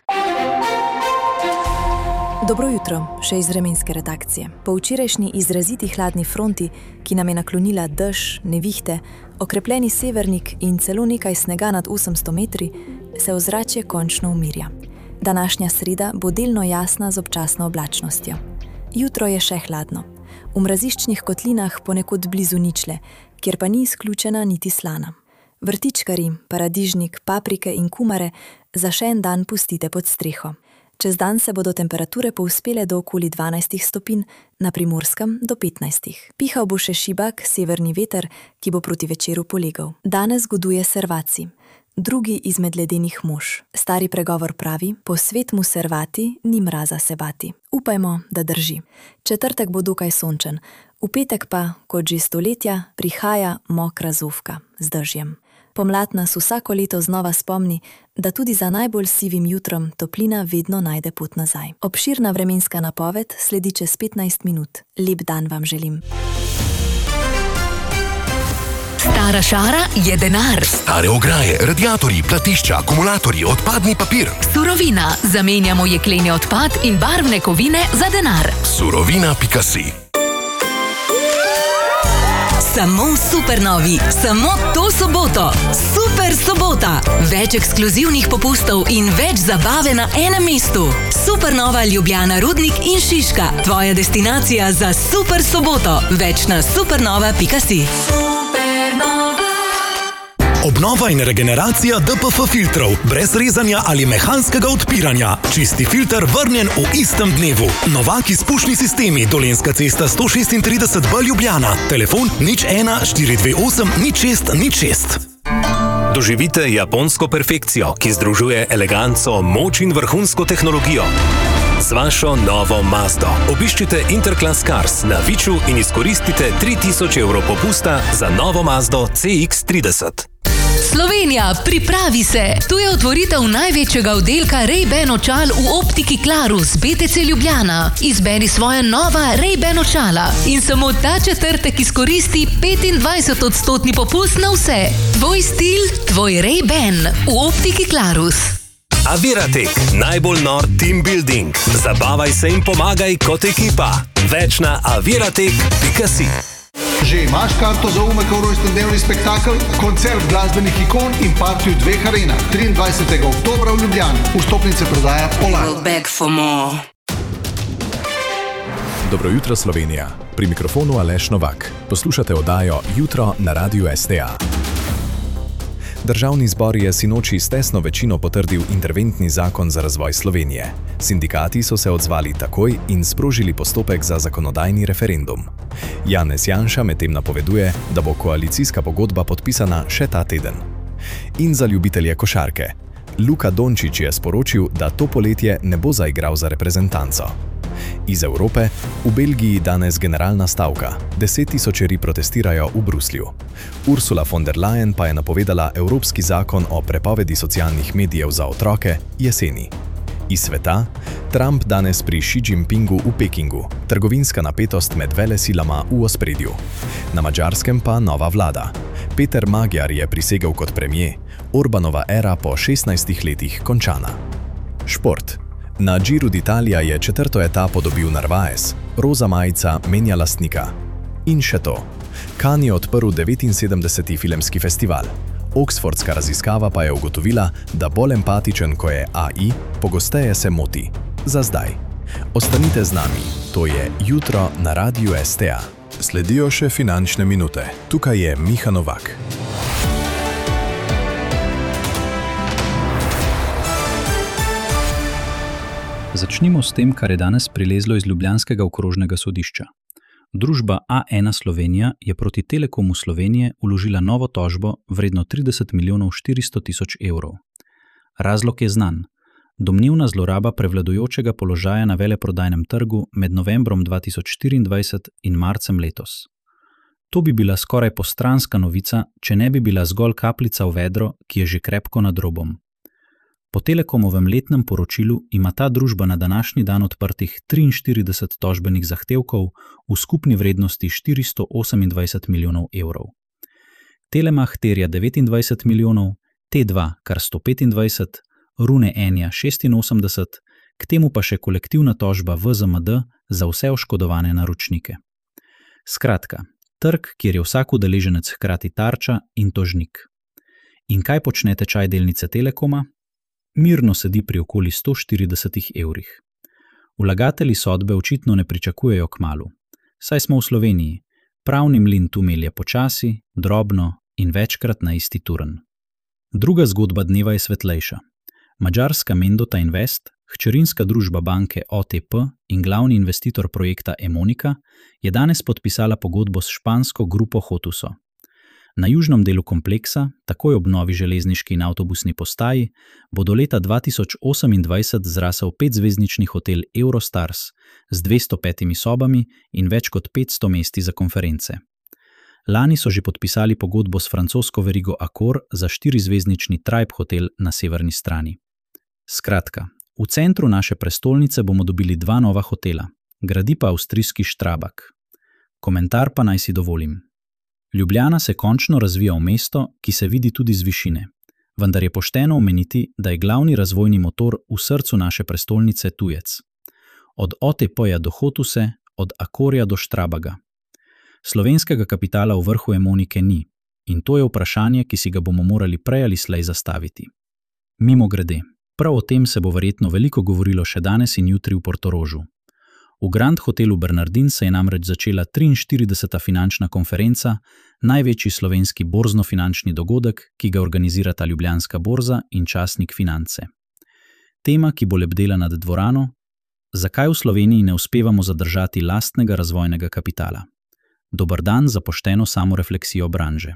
Dobro jutro, še iz vremenske redakcije. Po včerajšnji izraziti hladni fronti, ki nam je naklonila dež, nevihte, okrepljeni severnik in celo nekaj snega nad 800 metri, se ozračje končno umirja. Današnja sreda bo delno jasna z občasno oblačnostjo. Jutro je še hladno. V mraziščnih kotlinah ponekod blizu ničle, kjer pa ni izključena niti slana. Vrtičkari, paradižnik, paprike in kumare za še en dan pustite pod streho. Čez dan se bodo temperature povzpele do okoli 12 stopinj, na Primorskem do 15. Pihal bo še šibak, severni veter, ki bo proti večeru polegal. Danes goduje Servaci, drugi izmed ledenih mož. Stari pregovor pravi, po svet mu servati, ni mraza se bati. Upajmo, da drži. Četrtek bo dokaj sončen, v petek pa, kot že stoletja, prihaja mokra zofka z dežjem. Pomlad nas vsako leto znova spomni, da tudi za najbolj sivim jutrom toplina vedno najde pot nazaj. Obširna vremenska napoved sledi čez 15 minut. Lep dan vam želim. Stara šara je denar. Stare ograje, radiatorji, platišča, akumulatorji, odpadni papir. Surovina. Zamenjamo jekleni odpad in barvne kovine za denar. Surovina.si. Samo supernovi, samo to soboto. Super sobota. Več ekskluzivnih popustov in več zabave na enem mestu. Supernova Ljubljana, Rudnik in Šiška. Tvoja destinacija za super soboto. Več na supernova.si. Obnova in regeneracija DPF filtrov, brez rezanja ali mehanskega odpiranja. Čisti filter vrnjen v istem dnevu. Novak izpušni sistemi, Dolenjska cesta 136B Ljubljana. Telefon 01 428 06 06. Doživite japonsko perfekcijo, ki združuje eleganco, moč in vrhunsko tehnologijo. Z vašo novo Mazdo obiščite Interclass Cars na Viču in izkoristite 3000 evrov popusta za novo Mazdo CX-30. Slovenija, pripravi se! Tu je otvoritev največjega oddelka Ray-Ban očal v optiki Clarus, BTC Ljubljana. Izberi svoja nova Ray-Ban očala in samo ta četrtek izkoristi 25% popust na vse. Tvoj stil, tvoj Ray-Ban v optiki Clarus. Aviratek, najbolj nor team building. Zabavaj se in pomagaj kot ekipa. Več na aviratek.si. Že imaš karto za Umekov rojstnodnevni spektakel? Koncert glasbenih ikon in partiju dveh arenah 23. oktobra v Ljubljani. Vstopnice prodaja online. Dobro jutro, Slovenija. Pri mikrofonu Aleš Novak. Poslušate oddajo Jutro na Radiu STA. Državni zbor je sinoči s tesno večino potrdil interventni zakon za razvoj Slovenije. Sindikati so se odzvali takoj in sprožili postopek za zakonodajni referendum. Janez Janša medtem napoveduje, da bo koalicijska pogodba podpisana še ta teden. In za ljubitelje košarke. Luka Dončić je sporočil, da to poletje ne bo zaigral za reprezentanco. Iz Evrope, v Belgiji danes generalna stavka, 10 tisočeri protestirajo v Bruslju. Ursula von der Leyen pa je napovedala evropski zakon o prepovedi socialnih medijev za otroke jeseni. Iz sveta, Trump danes pri Xi Jinpingu v Pekingu, trgovinska napetost med velesilama v ospredju. Na Madžarskem pa nova vlada. Peter Magyar je prisegel kot premier, Orbanova era po 16 letih končana. Šport. Na Giro d'Italia je četrto etapo dobil Narvaez, roza majica menja lastnika. In še to. Cannes je odprl 79. filmski festival. Oxfordska raziskava pa je ugotovila, da bolj empatičen, ko je AI, pogosteje se moti. Za zdaj. Ostanite z nami, to je Jutro na Radiu STA. Sledijo še finančne minute. Tukaj je Miha Novak. Začnimo s tem, kar je danes prilezlo iz ljubljanskega okrožnega sodišča. Družba A1 Slovenija je proti Telekomu Slovenije vložila novo tožbo vredno 30 milijonov 400 tisoč evrov. Razlog je znan. Domnevna zloraba prevladujočega položaja na veleprodajnem trgu med novembrom 2024 in marcem letos. To bi bila skoraj postranska novica, če ne bi bila zgolj kapljica v vedro, ki je že krepko nad robom. Po Telekomovem letnem poročilu ima ta družba na današnji dan odprtih 43 tožbenih zahtevkov v skupni vrednosti 428 milijonov evrov. Telemach terja 29 milijonov, T2 kar 125, Rune Enja 86, k temu pa še kolektivna tožba VZMD za vse oškodovane naročnike. Skratka, trg, kjer je vsak udeleženec hkrati tarča in tožnik. In kaj počne tečaj delnice Telekoma? Mirno sedi pri okoli 140 evrih. Vlagatelji sodbe očitno ne pričakujejo kmalu. Saj smo v Sloveniji. Pravni mlin tu melje počasi, drobno, in večkrat na isti turn. Druga zgodba dneva je svetlejša. Madžarska Mendota Invest, hčerinska družba banke OTP in glavni investitor projekta Emonika, je danes podpisala pogodbo s špansko grupo Hotuso. Na južnem delu kompleksa, takoj ob novi železniški in avtobusni postaji, bo do leta 2028 zrasel 5-zvezdnični hotel Eurostars z 205 sobami in več kot 500 mesti za konference. Lani so že podpisali pogodbo s francosko verigo Accor za 4-zvezdnični Tribe hotel na severni strani. Skratka, v centru naše prestolnice bomo dobili 2 nova hotela, gradi pa avstrijski Strabag. Komentar pa naj si dovolim. Ljubljana se končno razvija v mesto, ki se vidi tudi z višine, vendar je pošteno omeniti, da je glavni razvojni motor v srcu naše prestolnice tujec. Od OTP-ja do Hotuse, od Accorja do Strabaga. Slovenskega kapitala v vrhu Emonike ni in to je vprašanje, ki si ga bomo morali prej ali slej zastaviti. Mimogrede, prav o tem se bo verjetno veliko govorilo še danes in jutri v Portorožu. V Grand hotelu Bernardin se je namreč začela 43. finančna konferenca, največji slovenski borzno-finančni dogodek, ki ga organizirata Ljubljanska borza in časnik Finance. Tema, ki bo lebdela nad dvorano: zakaj v Sloveniji ne uspevamo zadržati lastnega razvojnega kapitala? Dober dan za pošteno samorefleksijo branže.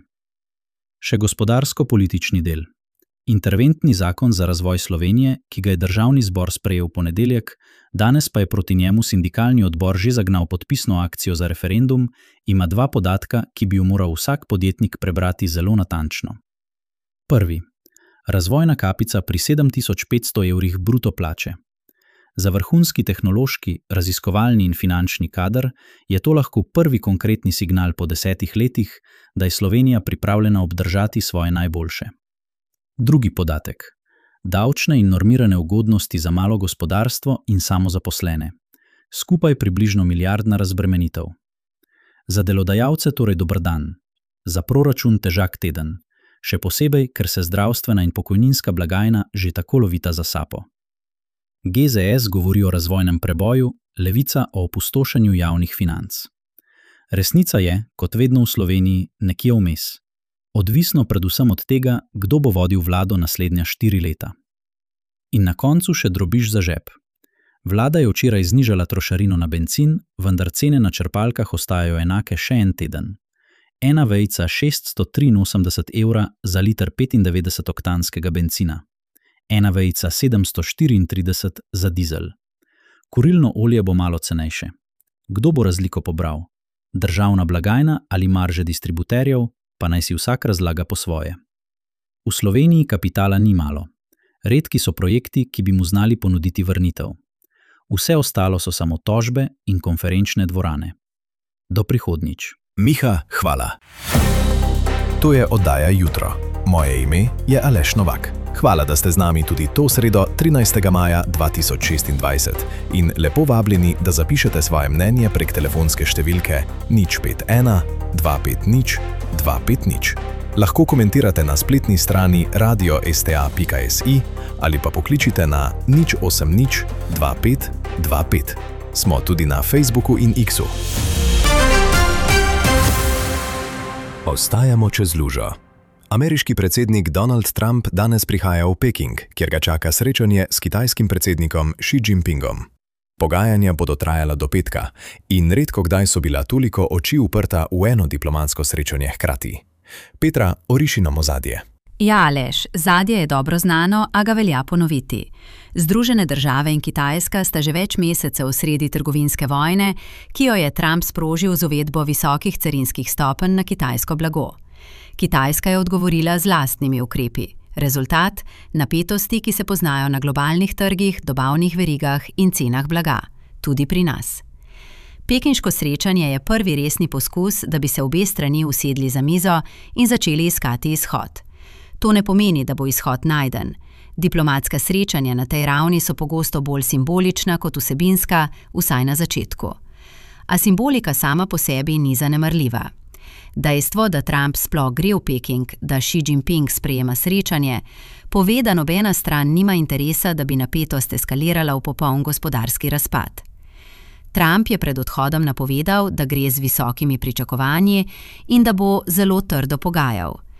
Še gospodarsko-politični del. Interventni zakon za razvoj Slovenije, ki ga je Državni zbor sprejel v ponedeljek, danes pa je proti njemu sindikalni odbor že zagnal podpisno akcijo za referendum, ima 2 podatka, ki bi jo moral vsak podjetnik prebrati zelo natančno. Prvi. Razvojna kapica pri 7500 evrih bruto plače. Za vrhunski tehnološki, raziskovalni in finančni kader je to lahko prvi konkretni signal po 10 letih, da je Slovenija pripravljena obdržati svoje najboljše. Drugi podatek. Davčne in normirane ugodnosti za malo gospodarstvo in samozaposlene. Skupaj približno milijardna razbremenitev. Za delodajalce torej dober dan. Za proračun težak teden. Še posebej, ker se zdravstvena in pokojninska blagajna že tako lovita za sapo. GZS govori o razvojnem preboju, Levica o opustošenju javnih financ. Resnica je, kot vedno v Sloveniji, nekje vmes. Odvisno predvsem od tega, kdo bo vodil vlado naslednja 4 leta. In na koncu še drobiž za žep. Vlada je včeraj znižala trošarino na bencin, vendar cene na črpalkah ostajajo enake še en teden. Ena vejica 683 evra za liter 95-oktanskega bencina. Ena vejica 734 za dizel. Kurilno olje bo malo cenejše. Kdo bo razliko pobral? Državna blagajna ali marže distributerjev, pa naj si vsak razlaga po svoje. V Sloveniji kapitala ni malo. Redki so projekti, ki bi mu znali ponuditi vrnitev. Vse ostalo so samo tožbe in konferenčne dvorane. Do prihodnjič. Miha, hvala. To je oddaja Jutro. Moje ime je Aleš Novak. Hvala, da ste z nami tudi to sredo 13. maja 2026 in lepo vabljeni, da zapišete svoje mnenje prek telefonske številke 051 250 250. Lahko komentirate na spletni strani radio.sta.si ali pa pokličite na 080 25 25. Smo tudi na Facebooku in X-u. Ostajamo čez lužo. Ameriški predsednik Donald Trump danes prihaja v Peking, kjer ga čaka srečanje s kitajskim predsednikom Xi Jinpingom. Pogajanja bodo trajala do petka in redko kdaj so bila toliko oči uprta v eno diplomatsko srečanje hkrati. Petra, oriši nam ozadje. Ja, Aleš, zadje je dobro znano, a ga velja ponoviti. Združene države in Kitajska sta že več mesecev sredi trgovinske vojne, ki jo je Trump sprožil z uvedbo visokih carinskih stopenj na kitajsko blago. Kitajska je odgovorila z lastnimi ukrepi. Rezultat: napetosti, ki se poznajo na globalnih trgih, dobavnih verigah in cenah blaga, tudi pri nas. Pekinško srečanje je prvi resni poskus, da bi se obe strani usedli za mizo in začeli iskati izhod. To ne pomeni, da bo izhod najden. Diplomatska srečanja na tej ravni so pogosto bolj simbolična kot vsebinska, vsaj na začetku. A simbolika sama po sebi ni zanemarljiva. Dejstvo, da Trump sploh gre v Peking, da Xi Jinping sprejema srečanje, pove, da nobena stran nima interesa, da bi napetost eskalirala v popoln gospodarski razpad. Trump je pred odhodom napovedal, da gre z visokimi pričakovanji in da bo zelo trdo pogajal.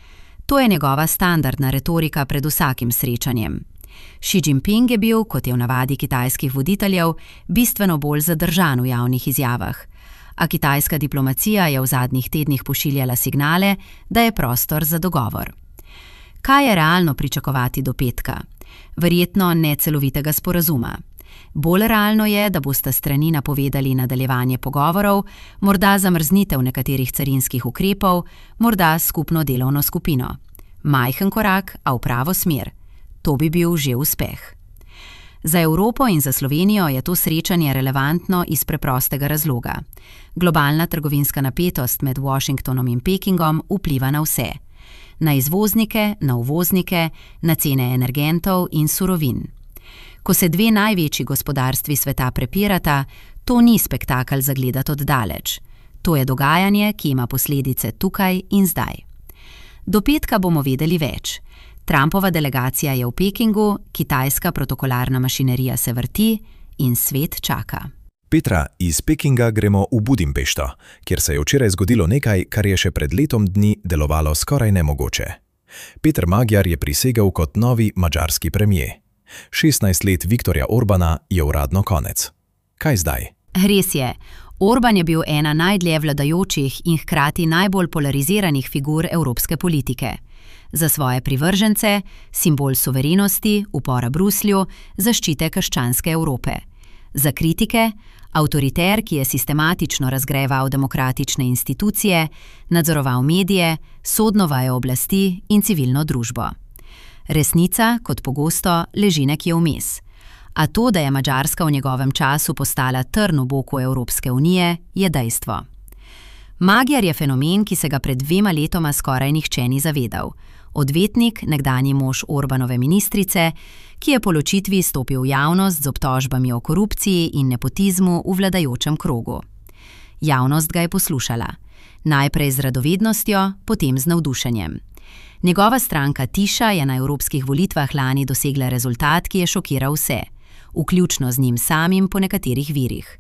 To je njegova standardna retorika pred vsakim srečanjem. Xi Jinping je bil, kot je v navadi kitajskih voditeljev, bistveno bolj zadržan v javnih izjavah, a kitajska diplomacija je v zadnjih tednih pošiljala signale, da je prostor za dogovor. Kaj je realno pričakovati do petka? Verjetno ne celovitega sporazuma. Bolj realno je, da bosta strani napovedali nadaljevanje pogovorov, morda zamrznitev nekaterih carinskih ukrepov, morda skupno delovno skupino. Majhen korak, a v pravo smer. To bi bil že uspeh. Za Evropo in za Slovenijo je to srečanje relevantno iz preprostega razloga. Globalna trgovinska napetost med Washingtonom in Pekingom vpliva na vse. Na izvoznike, na uvoznike, na cene energentov in surovin. Ko se dve največji gospodarstvi sveta prepirata, to ni spektakel za gledati oddaleč. To je dogajanje, ki ima posledice tukaj in zdaj. Do petka bomo vedeli več. Trumpova delegacija je v Pekingu, kitajska protokolarna mašinerija se vrti in svet čaka. Petra, iz Pekinga gremo v Budimpešto, kjer se je včeraj zgodilo nekaj, kar je še pred letom dni delovalo skoraj nemogoče. Peter Magyar je prisegel kot novi madžarski premier. 16 let Viktorja Orbana je uradno konec. Kaj zdaj? Res je. Orban je bil ena najdlje vladajočih in hkrati najbolj polariziranih figur evropske politike. Za svoje privržence, simbol suverenosti, upora Bruslju, zaščite krščanske Evrope. Za kritike, avtoriter, ki je sistematično razgreval demokratične institucije, nadzoroval medije, sodno vajo oblasti in civilno družbo. Resnica, kot pogosto, leži nekje vmes. A to, da je Madžarska v njegovem času postala trn v boku Evropske unije, je dejstvo. Magyar je fenomen, ki se ga pred 2 letoma skoraj nihče ni zavedal. Odvetnik, nekdanji mož Orbanove ministrice, ki je po ločitvi stopil v javnost z obtožbami o korupciji in nepotizmu v vladajočem krogu. Javnost ga je poslušala. Najprej z radovednostjo, potem z navdušenjem. Njegova stranka Tiša je na evropskih volitvah lani dosegla rezultat, ki je šokiral vse, vključno z njim samim po nekaterih virih.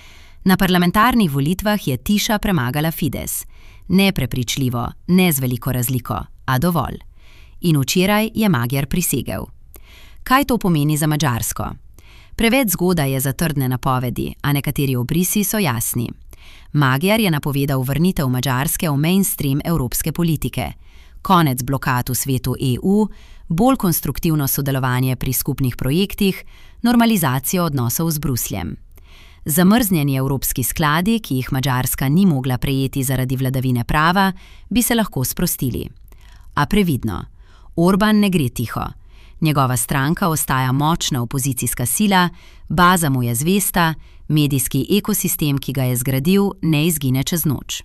Na parlamentarnih volitvah je Tiša premagala Fides. Ne prepričljivo, ne z veliko razliko, a dovolj. In včeraj je Magyar prisegel. Kaj to pomeni za Madžarsko? Preveč zgodaj je za trdne napovedi, a nekateri obrisi so jasni. Magyar je napovedal vrnitev Madžarske v mainstream evropske politike. Konec blokad v svetu EU, bolj konstruktivno sodelovanje pri skupnih projektih, normalizacijo odnosov z Brusljem. Zamrznjeni evropski skladi, ki jih Madžarska ni mogla prejeti zaradi vladavine prava, bi se lahko sprostili. A previdno, Orban ne gre tiho. Njegova stranka ostaja močna opozicijska sila, baza mu je zvesta, medijski ekosistem, ki ga je zgradil, ne izgine čez noč.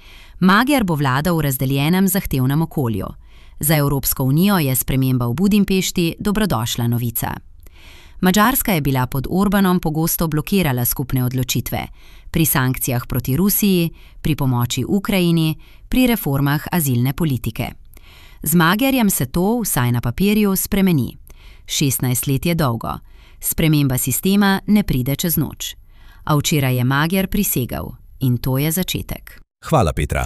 Magyar bo vladal v razdeljenem zahtevnem okolju. Za Evropsko unijo je sprememba v Budimpešti dobrodošla novica. Madžarska je bila pod Orbanom pogosto blokirala skupne odločitve, pri sankcijah proti Rusiji, pri pomoči Ukrajini, pri reformah azilne politike. Z Magyarjem se to, vsaj na papirju, spremeni. 16 let je dolgo. Sprememba sistema ne pride čez noč. A včeraj je Magyar prisegel in to je začetek. Hvala, Petra.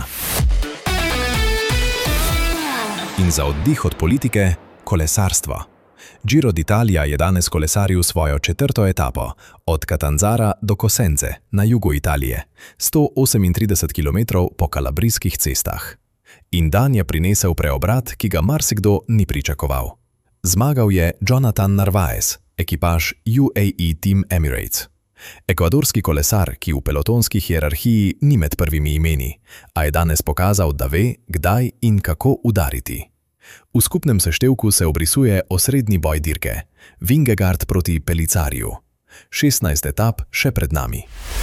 In za oddih od politike, kolesarstvo. Giro d'Italia je danes kolesaril svojo 4. etapo, od Catanzara do Cosence, na jugu Italije, 138 km po kalabrijskih cestah. In dan je prinesel preobrat, ki ga marsikdo ni pričakoval. Zmagal je Jonathan Narvaez, ekipaž UAE Team Emirates. Ekvadorski kolesar, ki v pelotonski hierarhiji ni med prvimi imeni, a je danes pokazal, da ve, kdaj in kako udariti. V skupnem seštevku se obrisuje osrednji boj dirke, Vingegaard proti Pelicarju. 16 etap še pred nami.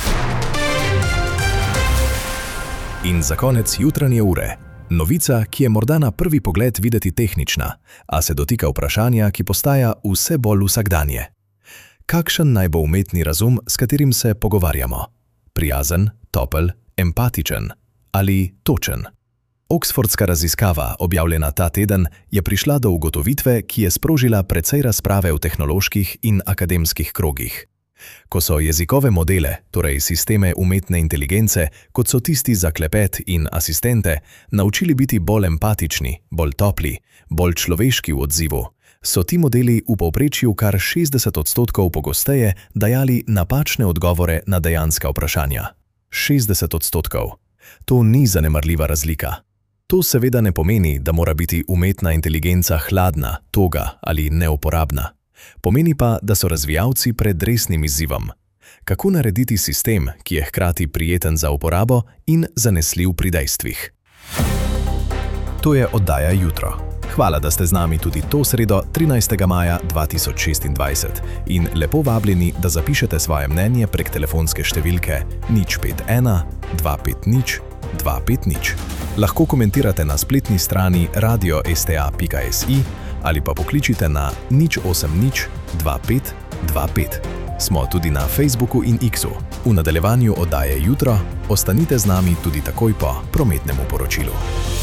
In za konec jutranje ure. Novica, ki je morda na prvi pogled videti tehnična, a se dotika vprašanja, ki postaja vse bolj vsakdanje. Kakšen naj bo umetni razum, s katerim se pogovarjamo? Prijazen, topel, empatičen ali točen? Oxfordska raziskava, objavljena ta teden, je prišla do ugotovitve, ki je sprožila precej razprave v tehnoloških in akademskih krogih. Ko so jezikove modele, torej sisteme umetne inteligence, kot so tisti za klepet in asistente, naučili biti bolj empatični, bolj topli, bolj človeški v odzivu, so ti modeli v povprečju kar 60% pogosteje dajali napačne odgovore na dejanska vprašanja. 60%. To ni zanemarljiva razlika. To seveda ne pomeni, da mora biti umetna inteligenca hladna, toga ali neuporabna. Pomeni pa, da so razvijalci pred resnim izzivom. Kako narediti sistem, ki je hkrati prijeten za uporabo in zanesljiv pri dejstvih? To je oddaja Jutro. Hvala, da ste z nami tudi to sredo 13. maja 2026 in lepo vabljeni, da zapišete svoje mnenje prek telefonske številke 051 250 250. Lahko komentirate na spletni strani radio.sta.si ali pa pokličite na 080 25 25. Smo tudi na Facebooku in X-u. V nadaljevanju oddaje Jutro ostanite z nami tudi takoj po prometnemu poročilu.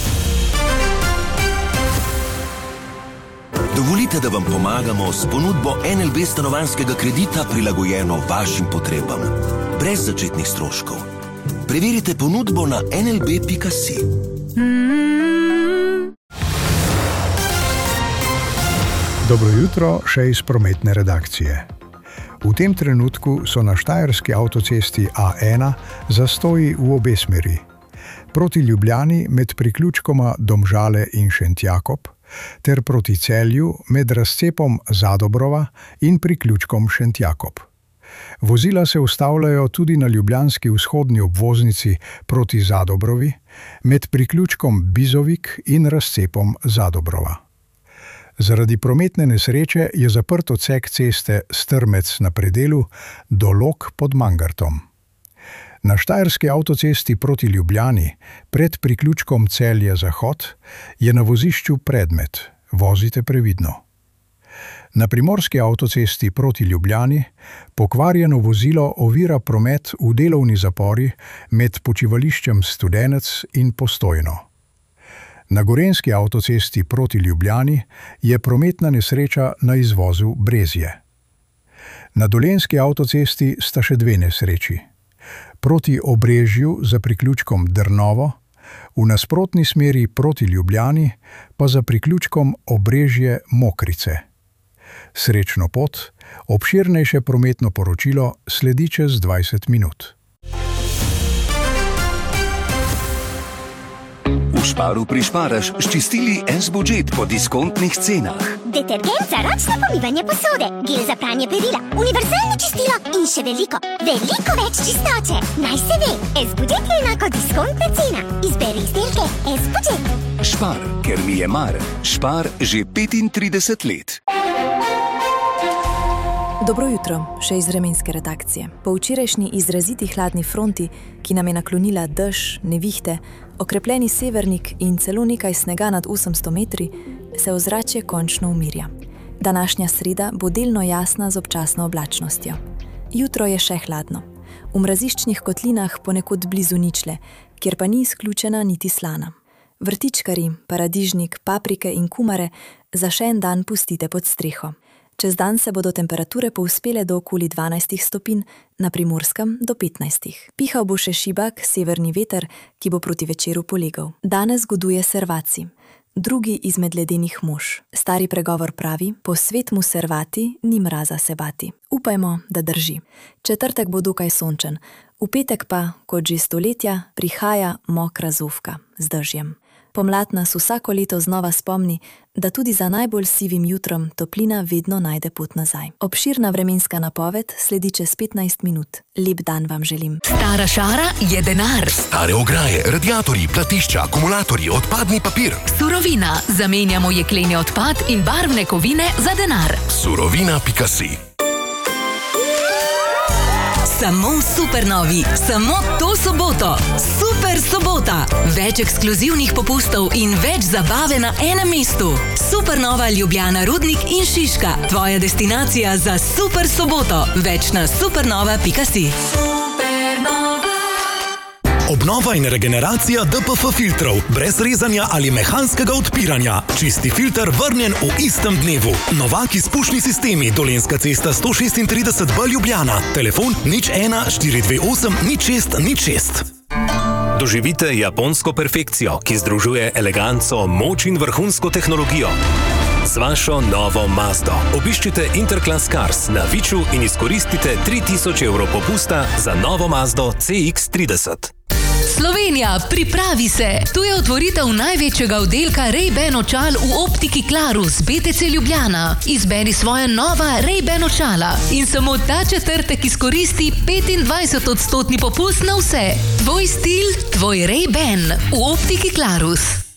Dovolite, da vam pomagamo s ponudbo NLB stanovanjskega kredita prilagojeno vašim potrebam. Brez začetnih stroškov. Preverite ponudbo na nlb.si. Dobro jutro še iz prometne redakcije. V tem trenutku so na štajerski avtocesti A1 zastoji v obe smeri. Proti Ljubljani med priključkoma Domžale in Šentjakob, ter proti Celju med razcepom Zadobrova in priključkom Šentjakob. Vozila se ustavljajo tudi na ljubljanski vzhodni obvoznici proti Zadobrovi, med priključkom Bizovik in razcepom Zadobrova. Zaradi prometne nesreče je zaprt odsek ceste Strmec na predelu do Lok pod Mangartom. Na štajerski avtocesti proti Ljubljani, pred priključkom Celje-Zahod, je na vozišču predmet. Vozite previdno. Na primorski avtocesti proti Ljubljani pokvarjeno vozilo ovira promet v delovni zapori med počivališčem Studenec in Postojno. Na gorenjski avtocesti proti Ljubljani je prometna nesreča na izvozu Brezje. Na dolenjski avtocesti sta še dve nesreči. Proti Obrežju za priključkom Drnovo, v nasprotni smeri proti Ljubljani pa za priključkom Obrežje Mokrice. Srečno pot, obširnejše prometno poročilo sledi čez 20 minut. V Sparu prišparaš s čistili S-Budget po diskontnih cenah. Detergent za ročno pomivanje posode, gel za pranje perila, univerzalno čistilo in še veliko več čistoče. Naj se ve, S-Budget je enako diskontna cena. Izberi izdelke S-Budget. Spar, ker mi je mar. Spar že 35 let. Dobro jutro, še iz vremenske redakcije. Po včerajšnji izraziti hladni fronti, ki nam je naklonila dež, nevihte, okrepljeni severnik in celo nekaj snega nad 800 metri, se ozračje končno umirja. Današnja sreda bo delno jasna z občasno oblačnostjo. Jutro je še hladno. V mraziščnih kotlinah ponekod blizu ničle, kjer pa ni izključena niti slana. Vrtičkari, paradižnik, paprike in kumare za še en dan pustite pod streho. Čez dan se bodo temperature povzpele do okoli 12 stopinj, na Primorskem do 15. Pihal bo še šibak, severni veter, ki bo proti večeru polegal. Danes goduje Servaci, drugi izmed ledenih mož. Stari pregovor pravi, po svet mu servati, ni mraza se bati. Upajmo, da drži. Četrtek bo dokaj sončen, v petek pa, kot že stoletja, prihaja mokra zofka z dežjem. Pomlad nas vsako leto znova spomni, da tudi za najbolj sivim jutrom toplina vedno najde pot nazaj. Obširna vremenska napoved sledi čez 15 minut. Lep dan vam želim. Stara šara je denar. Stare ograje, radiatorji, platišča, akumulatorji, odpadni papir. Surovina. Zamenjamo jekleni odpad in barvne kovine za denar. Surovina.si. Samo supernovi, samo to soboto. Super sobota. Več ekskluzivnih popustov in več zabave na enem mestu. Supernova Ljubljana, Rudnik in Šiška. Tvoja destinacija za super soboto. Več na supernova.si. Obnova in regeneracija DPF filtrov, brez rezanja ali mehanskega odpiranja. Čisti filter vrnjen v istem dnevu. Novak izpušni sistemi, Dolenjska cesta 136B Ljubljana. Telefon 01 428 06 06. Doživite japonsko perfekcijo, ki združuje eleganco, moč in vrhunsko tehnologijo. Z vašo novo Mazdo obiščite Interclass Cars na Viču in izkoristite 3000 evrov popusta za novo Mazdo CX-30. Slovenija, pripravi se! Tu je otvoritev največjega oddelka Ray-Ban očal v optiki Clarus, BTC Ljubljana. Izberi svoje nova Ray-Ban očala in samo ta četrtek izkoristi 25% popust na vse. Tvoj stil, tvoj Ray-Ban v optiki Clarus.